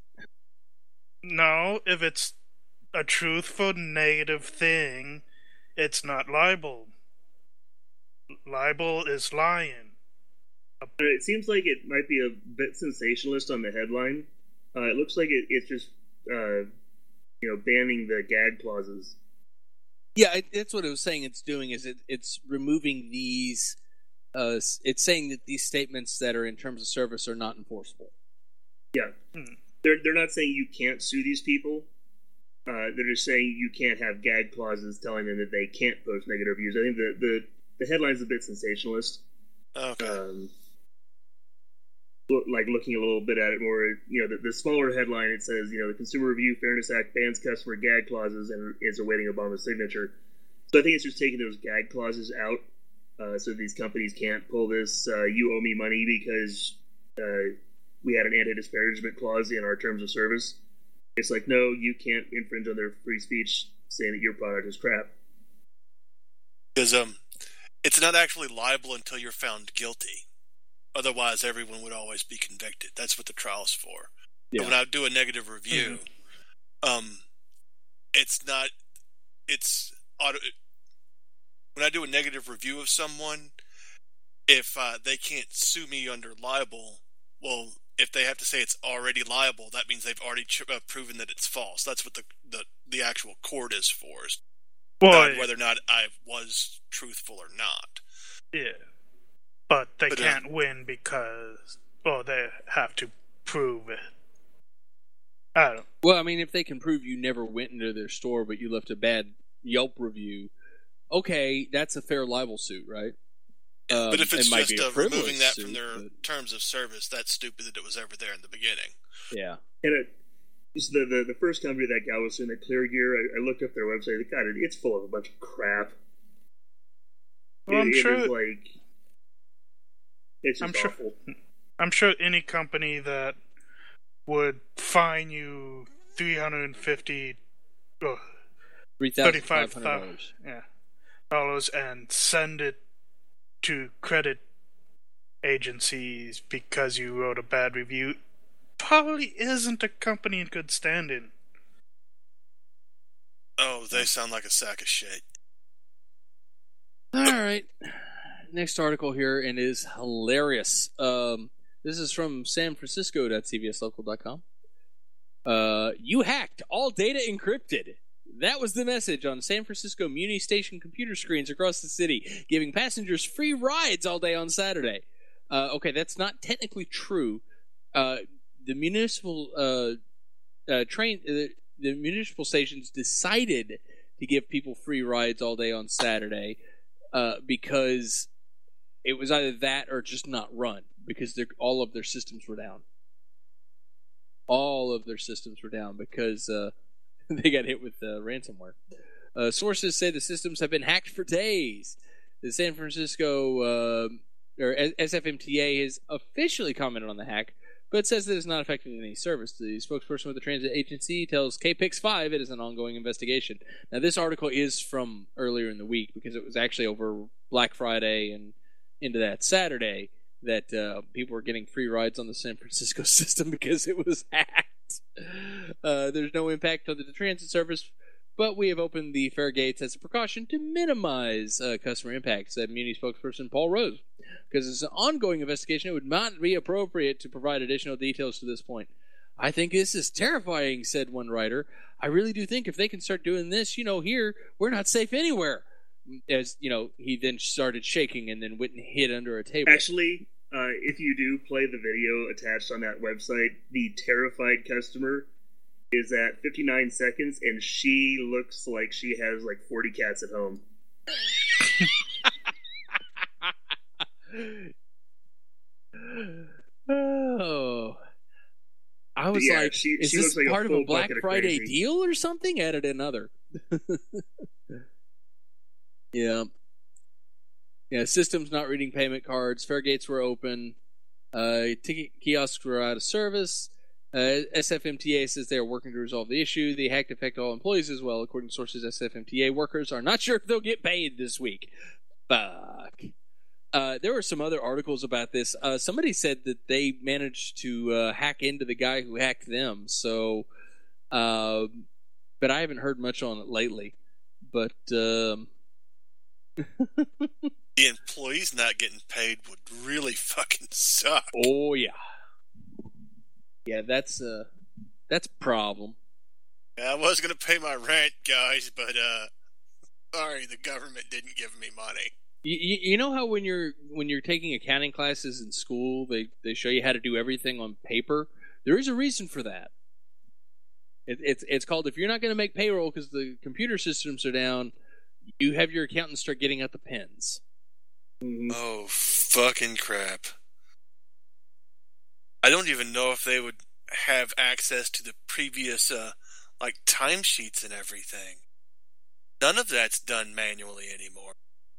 No, if it's a truthful negative thing, it's not libel. Libel is lying. It seems like it might be a bit sensationalist on the headline. It looks like it's just, banning the gag clauses. Yeah, that's what it was saying. It's doing is it's removing these. It's saying that these statements that are in terms of service are not enforceable. Yeah, they're not saying you can't sue these people. They're just saying you can't have gag clauses telling them that they can't post negative reviews. I think the headline's a bit sensationalist. Okay. Like looking a little bit at it more, the smaller headline, it says, the Consumer Review Fairness Act bans customer gag clauses and is awaiting Obama's signature. So I think it's just taking those gag clauses out, so these companies can't pull this, you owe me money because we had an anti-disparagement clause in our terms of service. It's like, no, you can't infringe on their free speech saying that your product is crap. Because it's not actually liable until you're found guilty. Otherwise, everyone would always be convicted. That's what the trial's for. Yeah. When I do a negative review, it's not. It's auto. When I do a negative review of someone, if they can't sue me under libel, well, if they have to say it's already liable, that means they've already proven that it's false. That's what the actual court is for, is whether or not I was truthful or not. Yeah. But they can't win because, they have to prove it. I don't. Well, I mean, if they can prove you never went into their store but you left a bad Yelp review, okay, that's a fair libel suit, right? But if it's just removing that from their terms of service, that's stupid that it was ever there in the beginning. Yeah. And the first company that guy was in, Clear Gear, I looked up their website. God, it's full of a bunch of crap. Well, I'm sure. It's just awful. I'm sure any company that would fine you $3,500 dollars and send it to credit agencies because you wrote a bad review probably isn't a company in good standing. Oh, they sound like a sack of shit. All right. Next article here, and is hilarious. This is from sanfrancisco.cbslocal.com. You hacked. All data encrypted. That was the message on San Francisco Muni Station computer screens across the city, giving passengers free rides all day on Saturday. Okay, that's not technically true. The municipal the municipal stations decided to give people free rides all day on Saturday because it was either that or just not run, because all of their systems were down. All of their systems were down because they got hit with ransomware. Sources say the systems have been hacked for days. The San Francisco or SFMTA has officially commented on the hack, but says that it's not affecting any service. The spokesperson with the transit agency tells KPIX5 it is an ongoing investigation. Now, this article is from earlier in the week because it was actually over Black Friday and into that Saturday that people were getting free rides on the San Francisco system because it was hacked. There's no impact on the transit service, but we have opened the fare gates as a precaution to minimize customer impact, said Muni spokesperson Paul Rose. Because it's an ongoing investigation, it would not be appropriate to provide additional details to this point. I think this is terrifying, said one writer. I really do think if they can start doing this, here, we're not safe anywhere. As, he then started shaking and then went and hid under a table. Actually, if you do play the video attached on that website, the terrified customer is at 59 seconds, and she looks like she has 40 cats at home. Oh, I was like, is this part of a Black Friday deal or something? Added another. Yeah. Systems not reading payment cards. Fare gates were open. Ticket kiosks were out of service. SFMTA says they are working to resolve the issue. The hack affected all employees as well. According to sources, SFMTA workers are not sure if they'll get paid this week. Fuck. There were some other articles about this. Somebody said that they managed to hack into the guy who hacked them. So, but I haven't heard much on it lately. But the employees not getting paid would really fucking suck. Oh yeah, yeah. That's a problem. Yeah, I was going to pay my rent, guys, but sorry, the government didn't give me money. You know how when you're taking accounting classes in school, they show you how to do everything on paper? There is a reason for that. It's called, if you're not going to make payroll because the computer systems are down, you have your accountants start getting out the pens. Mm-hmm. Oh, fucking crap. I don't even know if they would have access to the previous, timesheets and everything. None of that's done manually anymore.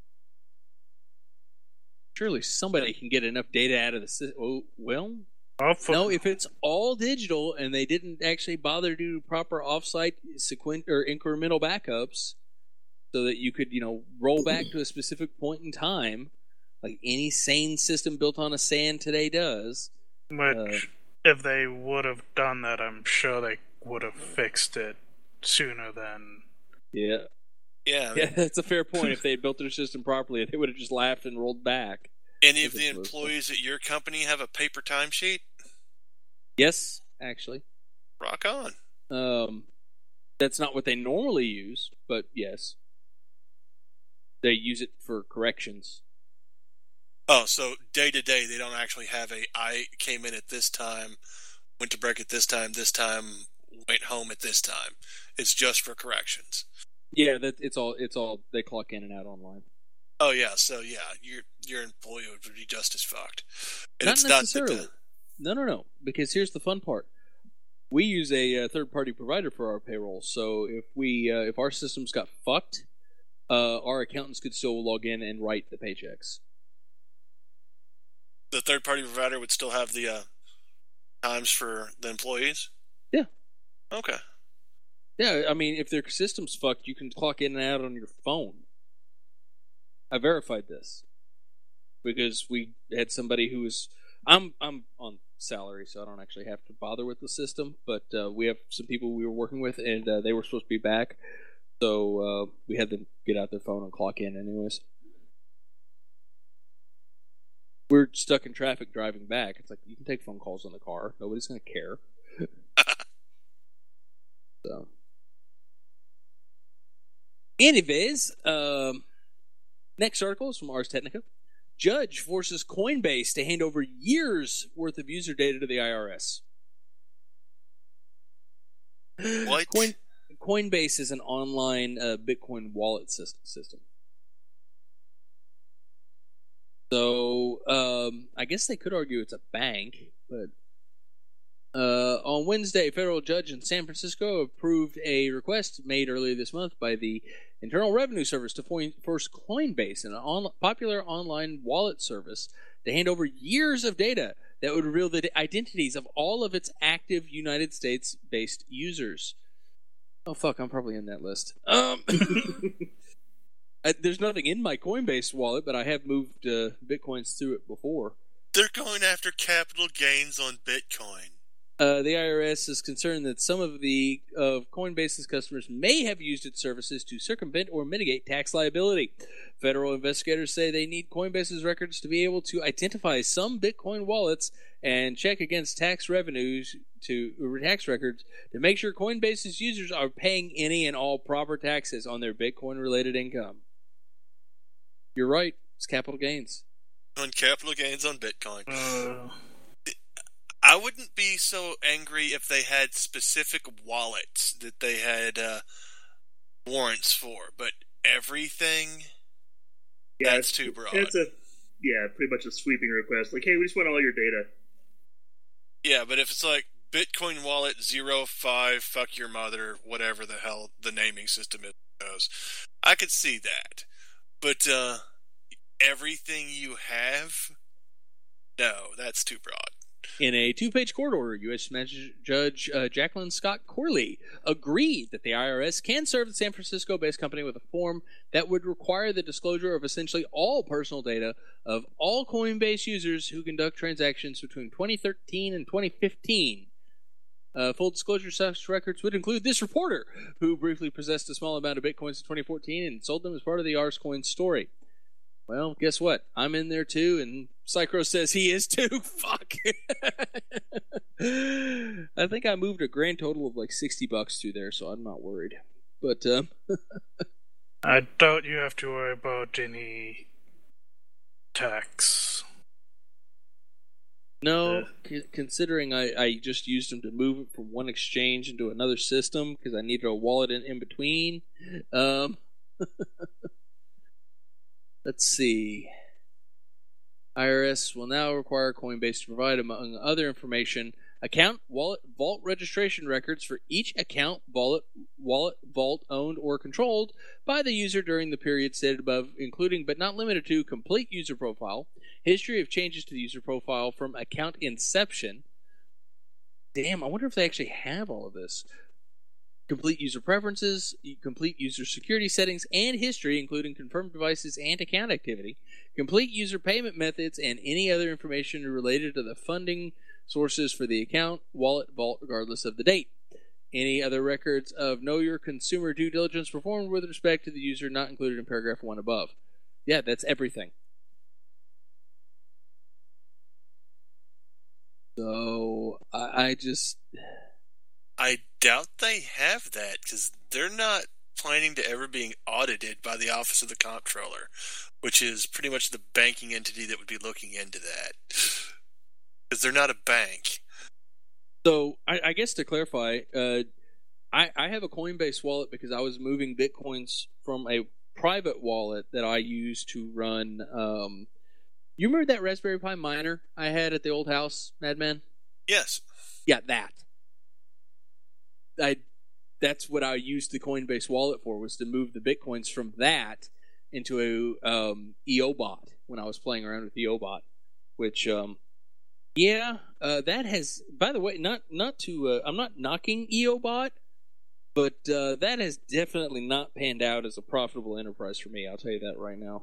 Surely somebody can get enough data out of the system. Oh, well, No, if it's all digital and they didn't actually bother to do proper offsite or incremental backups so that you could, roll back to a specific point in time, like any sane system built on a SAN today does. Which, if they would have done that, I'm sure they would have fixed it sooner than... Yeah. Yeah. Yeah, that's a fair point. If they had built their system properly, they would have just laughed and rolled back. Any of the employees at your company have a paper timesheet? Yes, actually. Rock on. That's not what they normally use, but yes. They use it for corrections. Oh, so day to day, they don't actually have I came in at this time, went to break at this time, went home at this time. It's just for corrections. Yeah, it's all they clock in and out online. Oh yeah, so yeah, your employee would be just as fucked. And Not it's necessarily. Not No. Because here's the fun part: we use a third-party provider for our payroll. So if our systems got fucked, our accountants could still log in and write the paychecks. the third party provider would still have the times for the employees. Yeah. Okay. Yeah, I mean, if their system's fucked, you can clock in and out on your phone. I verified this because we had somebody who was. I'm on salary, so I don't actually have to bother with the system. But we have some people we were working with, and they were supposed to be back, so we had them get out their phone and clock in, anyways. We're stuck in traffic driving back. It's like, you can take phone calls in the car. Nobody's going to care. So, anyways, next article is from Ars Technica. Judge forces Coinbase to hand over years' worth of user data to the IRS. What? Coinbase is an online Bitcoin wallet system. So, I guess they could argue it's a bank, but on Wednesday, a federal judge in San Francisco approved a request made earlier this month by the Internal Revenue Service to force Coinbase, an popular online wallet service, to hand over years of data that would reveal the identities of all of its active United States-based users. Oh, fuck, I'm probably in that list. There's nothing in my Coinbase wallet, but I have moved Bitcoins through it before. They're going after capital gains on Bitcoin. The IRS is concerned that some of Coinbase's customers may have used its services to circumvent or mitigate tax liability. Federal investigators say they need Coinbase's records to be able to identify some Bitcoin wallets and check against tax records to make sure Coinbase's users are paying any and all proper taxes on their Bitcoin-related income. You're right. It's capital gains. On capital gains on Bitcoin. I wouldn't be so angry if they had specific wallets that they had warrants for, but everything, that's too broad. It's pretty much a sweeping request. Like, hey, we just want all your data. Yeah, but if it's like Bitcoin wallet 05, fuck your mother, whatever the hell the naming system is, I could see that. But everything you have, no, that's too broad. In a two-page court order, U.S. Judge Jacqueline Scott Corley agreed that the IRS can serve the San Francisco-based company with a form that would require the disclosure of essentially all personal data of all Coinbase users who conduct transactions between 2013 and 2015. Full disclosure, such records would include this reporter, who briefly possessed a small amount of Bitcoins in 2014 and sold them as part of the Arscoin story. Well, guess what? I'm in there too, and Psychro says he is too. Fuck. I think I moved a grand total of like $60 through there, so I'm not worried. But I doubt you have to worry about any tax. No, considering I just used them to move it from one exchange into another system because I needed a wallet in between. Let's see. IRS will now require Coinbase to provide, among other information, account, wallet, vault registration records for each account, vault owned or controlled by the user during the period stated above, including but not limited to complete user profile, history of changes to the user profile from account inception. Damn, I wonder if they actually have all of this. Complete user preferences, complete user security settings, and history, including confirmed devices and account activity, complete user payment methods, and any other information related to the funding sources for the account, wallet, vault, regardless of the date. Any other records of know your consumer due diligence performed with respect to the user not included in paragraph 1 above. Yeah, that's everything. So, I doubt they have that, because they're not planning to ever being audited by the Office of the Comptroller, which is pretty much the banking entity that would be looking into that. Because they're not a bank. So, I guess to clarify, I have a Coinbase wallet because I was moving Bitcoins from a private wallet that I use to run... you remember that Raspberry Pi miner I had at the old house, Madman? Yes. Yeah, that. That's what I used the Coinbase wallet for, was to move the Bitcoins from that into a EOBot when I was playing around with EOBot, which that has, by the way, not to I'm not knocking EOBot, but that has definitely not panned out as a profitable enterprise for me. I'll tell you that right now.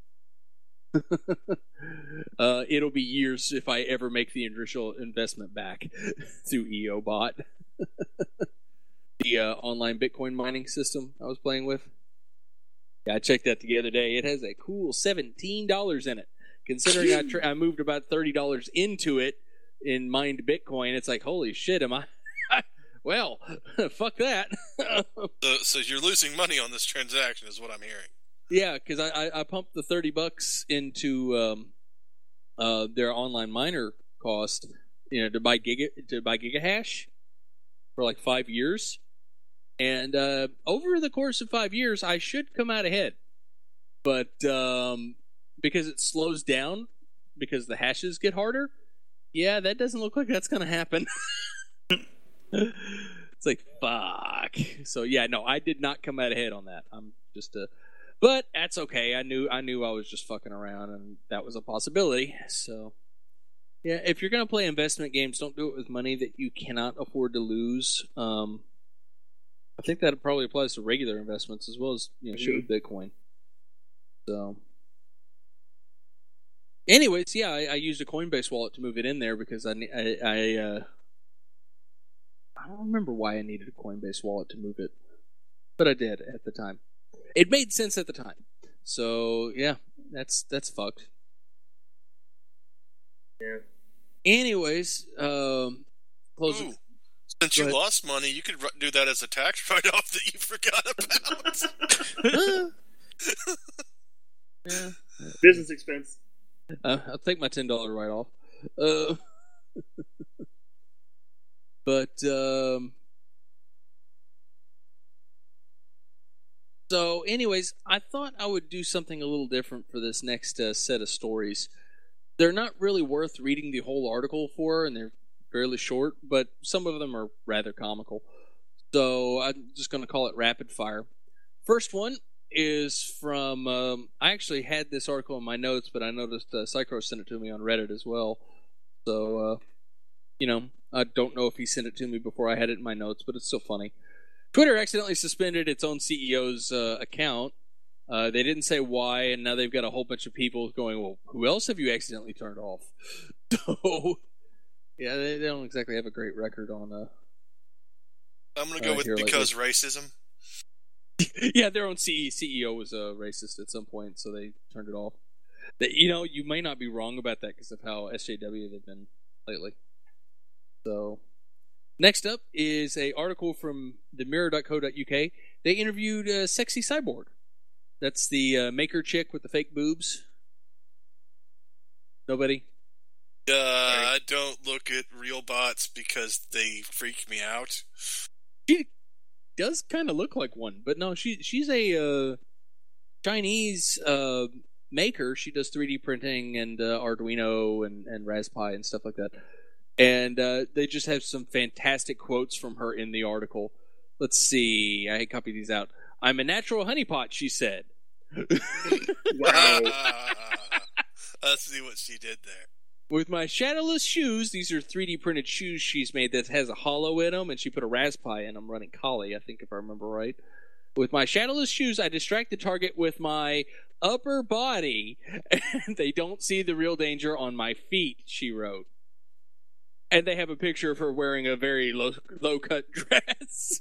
It'll be years if I ever make the initial investment back through EOBot. The online Bitcoin mining system I was playing with. Yeah, I checked that the other day. It has a cool $17 in it. Considering I moved about $30 into it in mined Bitcoin, it's like, holy shit, am I? Well, fuck that. So you're losing money on this transaction, is what I'm hearing. Yeah, because I pumped the $30 into their online miner cost, to buy gigahash for like 5 years, and over the course of 5 years, I should come out ahead, but because it slows down because the hashes get harder, yeah, that doesn't look like that's gonna happen. It's like fuck. So yeah, no, I did not come out ahead on that. I'm just but that's okay. I knew I was just fucking around, and that was a possibility. So, yeah, if you're gonna play investment games, don't do it with money that you cannot afford to lose. I think that probably applies to regular investments as well as shit with Bitcoin. So, anyways, yeah, I used a Coinbase wallet to move it in there because I don't remember why I needed a Coinbase wallet to move it, but I did at the time. It made sense at the time. So, yeah, that's fucked. Yeah. Anyways, close. Ooh, since you lost money, you could do that as a tax write-off that you forgot about. Yeah. Business expense. I'll take my $10 write-off. But, so, anyways, I thought I would do something a little different for this next set of stories. They're not really worth reading the whole article for, and they're fairly short, but some of them are rather comical. So I'm just going to call it rapid fire. First one is from, I actually had this article in my notes, but I noticed Psychro sent it to me on Reddit as well. So I don't know if he sent it to me before I had it in my notes, but it's still funny. Twitter accidentally suspended its own CEO's account. They didn't say why, and now they've got a whole bunch of people going, well, who else have you accidentally turned off? So, yeah, they don't exactly have a great record on... I'm going to go with because racism. Yeah, their own CEO was a racist at some point, so they turned it off. You may not be wrong about that because of how SJW they've been lately. So, next up is an article from themirror.co.uk. They interviewed Sexy Cyborg. That's the maker chick with the fake boobs. Nobody? I don't look at real bots because they freak me out. She does kind of look like one, but no, she's a Chinese maker. She does 3D printing and Arduino and Raspberry and stuff like that. And they just have some fantastic quotes from her in the article. Let's see. I copied these out. I'm a natural honeypot, she said. Wow. Let's see what she did there. With my shadowless shoes, these are 3D printed shoes she's made that has a hollow in them, and she put a Raspberry in them running Kali, I think, if I remember right. With my shadowless shoes, I distract the target with my upper body, and they don't see the real danger on my feet, she wrote. And they have a picture of her wearing a very low-cut dress.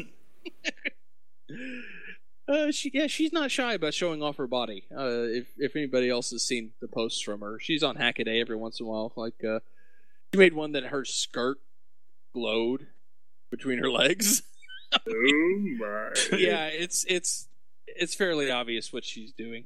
She's not shy about showing off her body. If anybody else has seen the posts from her, she's on Hackaday every once in a while. Like she made one that her skirt glowed between her legs. Oh my! Yeah, it's fairly obvious what she's doing.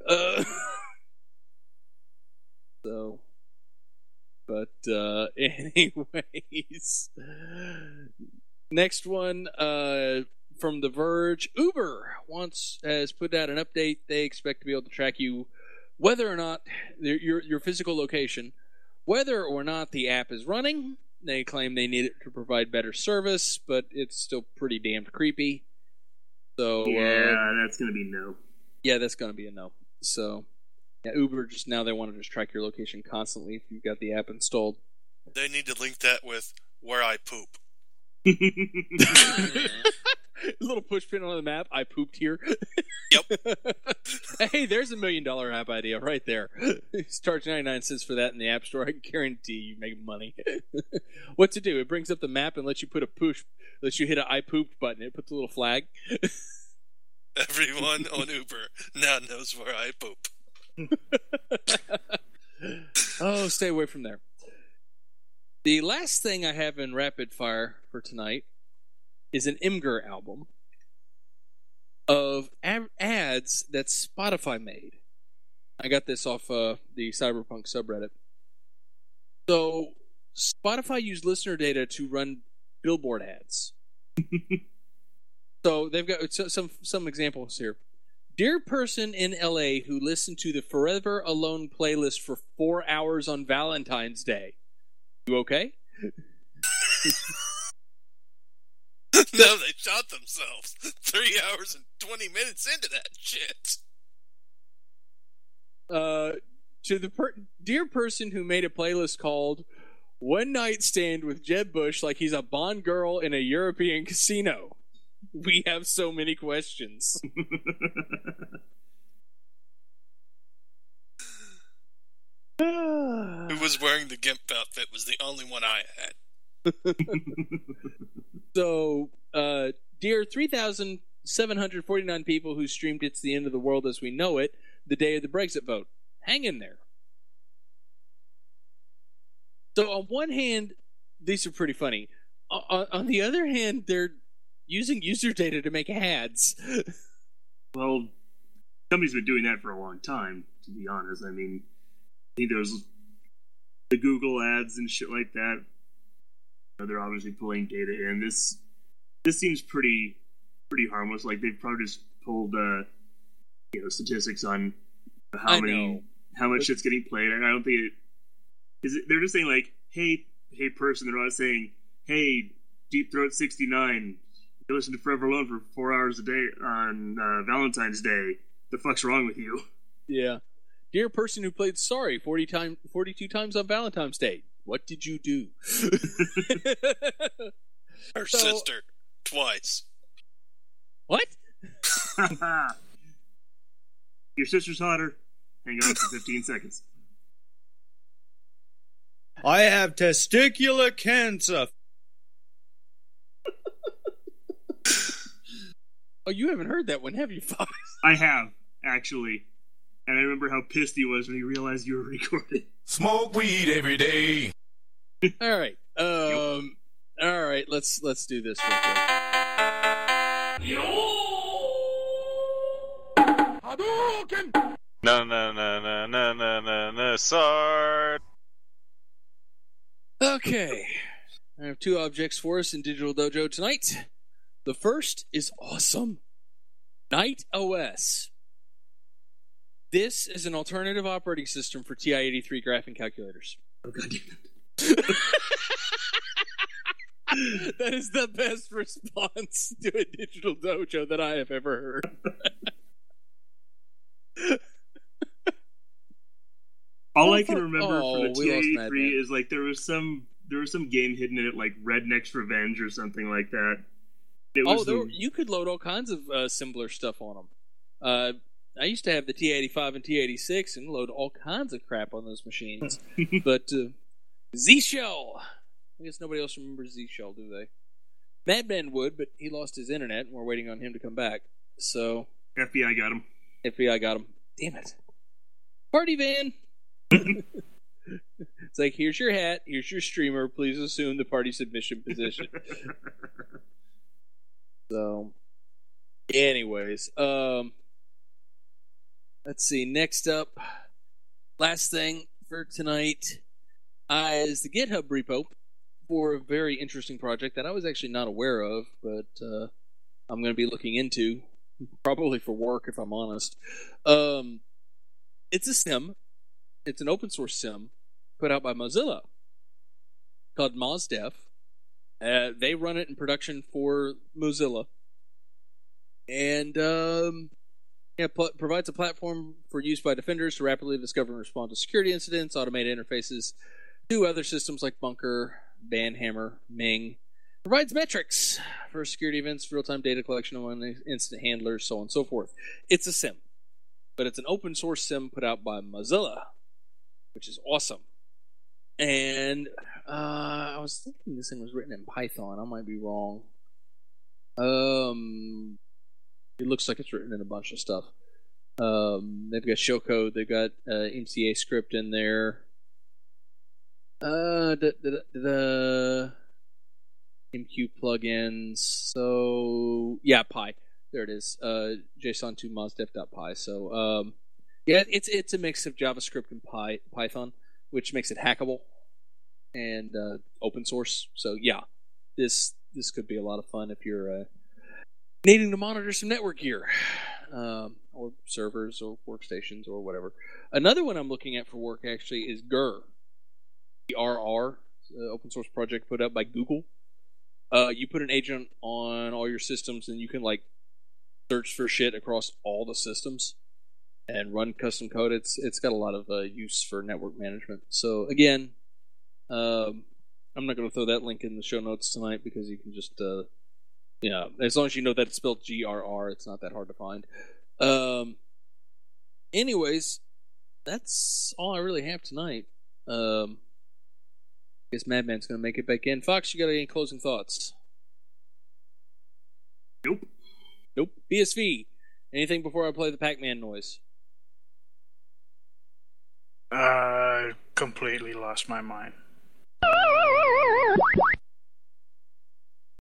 So, but anyways, next one. From The Verge, Uber has put out an update. They expect to be able to track you whether or not your physical location, whether or not the app is running. They claim they need it to provide better service, but it's still pretty damned creepy. So yeah, that's going to be no. Yeah, that's going to be a no. So yeah, Uber now they want to just track your location constantly if you've got the app installed. They need to link that with where I poop. A little push pin on the map. I pooped here. Yep. Hey, there's $1 million app idea right there. Charge 99 cents for that in the App Store. I guarantee you make money. What to do? It brings up the map and lets you hit a I pooped button. It puts a little flag. Everyone on Uber now knows where I poop. Oh, stay away from there. The last thing I have in rapid fire for tonight is an Imgur album of ads that Spotify made. I got this off the Cyberpunk subreddit. So, Spotify used listener data to run billboard ads. So, they've got some examples here. Dear person in LA who listened to the Forever Alone playlist for 4 hours on Valentine's Day. You okay? No, they shot themselves 3 hours and 20 minutes into that shit. To the dear person who made a playlist called One Night Stand with Jeb Bush like he's a Bond girl in a European casino. We have so many questions. Who was wearing the GIMP outfit was the only one I had. So, dear 3,749 people who streamed It's the End of the World as We Know It the day of the Brexit vote. Hang in there. So, on one hand, these are pretty funny. On the other hand, they're using user data to make ads. Well, somebody's been doing that for a long time, to be honest. I mean, I think there's the Google ads and shit like that. They're obviously pulling data in. This seems pretty harmless. Like they've probably just pulled statistics on how much shit's getting played. And I don't think they're just saying like, hey person. They're not saying, hey, Deep Throat 69. You listen to Forever Alone for 4 hours a day on Valentine's Day. The fuck's wrong with you? Yeah. Dear person who played Sorry 42 times on Valentine's Day. What did you do? Her sister. Twice. What? Your sister's hotter. Hang on for 15 seconds. I have testicular cancer. Oh, you haven't heard that one, have you, Fox? I have, actually. And I remember how pissed he was when he realized you were recording. Smoke weed every day. All right. All right, let's do this real quick. Hadouken! No, sword. Okay. I have two objects for us in Digital Dojo tonight. The first is awesome. Night OS. This is an alternative operating system for TI-83 graphing calculators. Oh, God damn it. That is the best response to a Digital Dojo that I have ever heard. All I can remember from the we lost TI-83 is like there was some game hidden in it, like Redneck's Revenge or something like that. It was you could load all kinds of similar stuff on them. I used to have the T-85 and T-86 and load all kinds of crap on those machines. But Z-Shell! I guess nobody else remembers Z-Shell, do they? Madman would, but he lost his internet and we're waiting on him to come back. So FBI got him. FBI got him. Damn it. Party van! It's like, here's your hat, here's your streamer, please assume the party submission position. So, anyways, let's see, next up, last thing for tonight is the GitHub repo for a very interesting project that I was actually not aware of, but I'm going to be looking into, probably for work if I'm honest. It's a sim. It's an open source sim put out by Mozilla called MozDef. They run it in production for Mozilla. And provides a platform for use by defenders to rapidly discover and respond to security incidents, automated interfaces to other systems like Bunker, Banhammer, Ming. Provides metrics for security events, real-time data collection among incident handlers, so on and so forth. It's a sim. But it's an open source sim put out by Mozilla, which is awesome. And I was thinking this thing was written in Python. I might be wrong. It looks like it's written in a bunch of stuff. They've got shellcode. They've got MCA script in there. MQ plugins. So yeah, Pi. There it is. JSON2 mozdef.py. So yeah, it's a mix of JavaScript and Python, which makes it hackable and open source. So yeah, this could be a lot of fun if you're needing to monitor some network gear, or servers or workstations or whatever. Another one I'm looking at for work actually is GRR. GRR, open source project put out by Google. You put an agent on all your systems and you can like search for shit across all the systems and run custom code. It's got a lot of use for network management. So again, I'm not going to throw that link in the show notes tonight because you can just as long as you know that it's spelled GRR, it's not that hard to find. Anyways, that's all I really have tonight. I guess Madman's going to make it back in. Fox, you got any closing thoughts? Nope. BSV, anything before I play the Pac-Man noise? Completely lost my mind.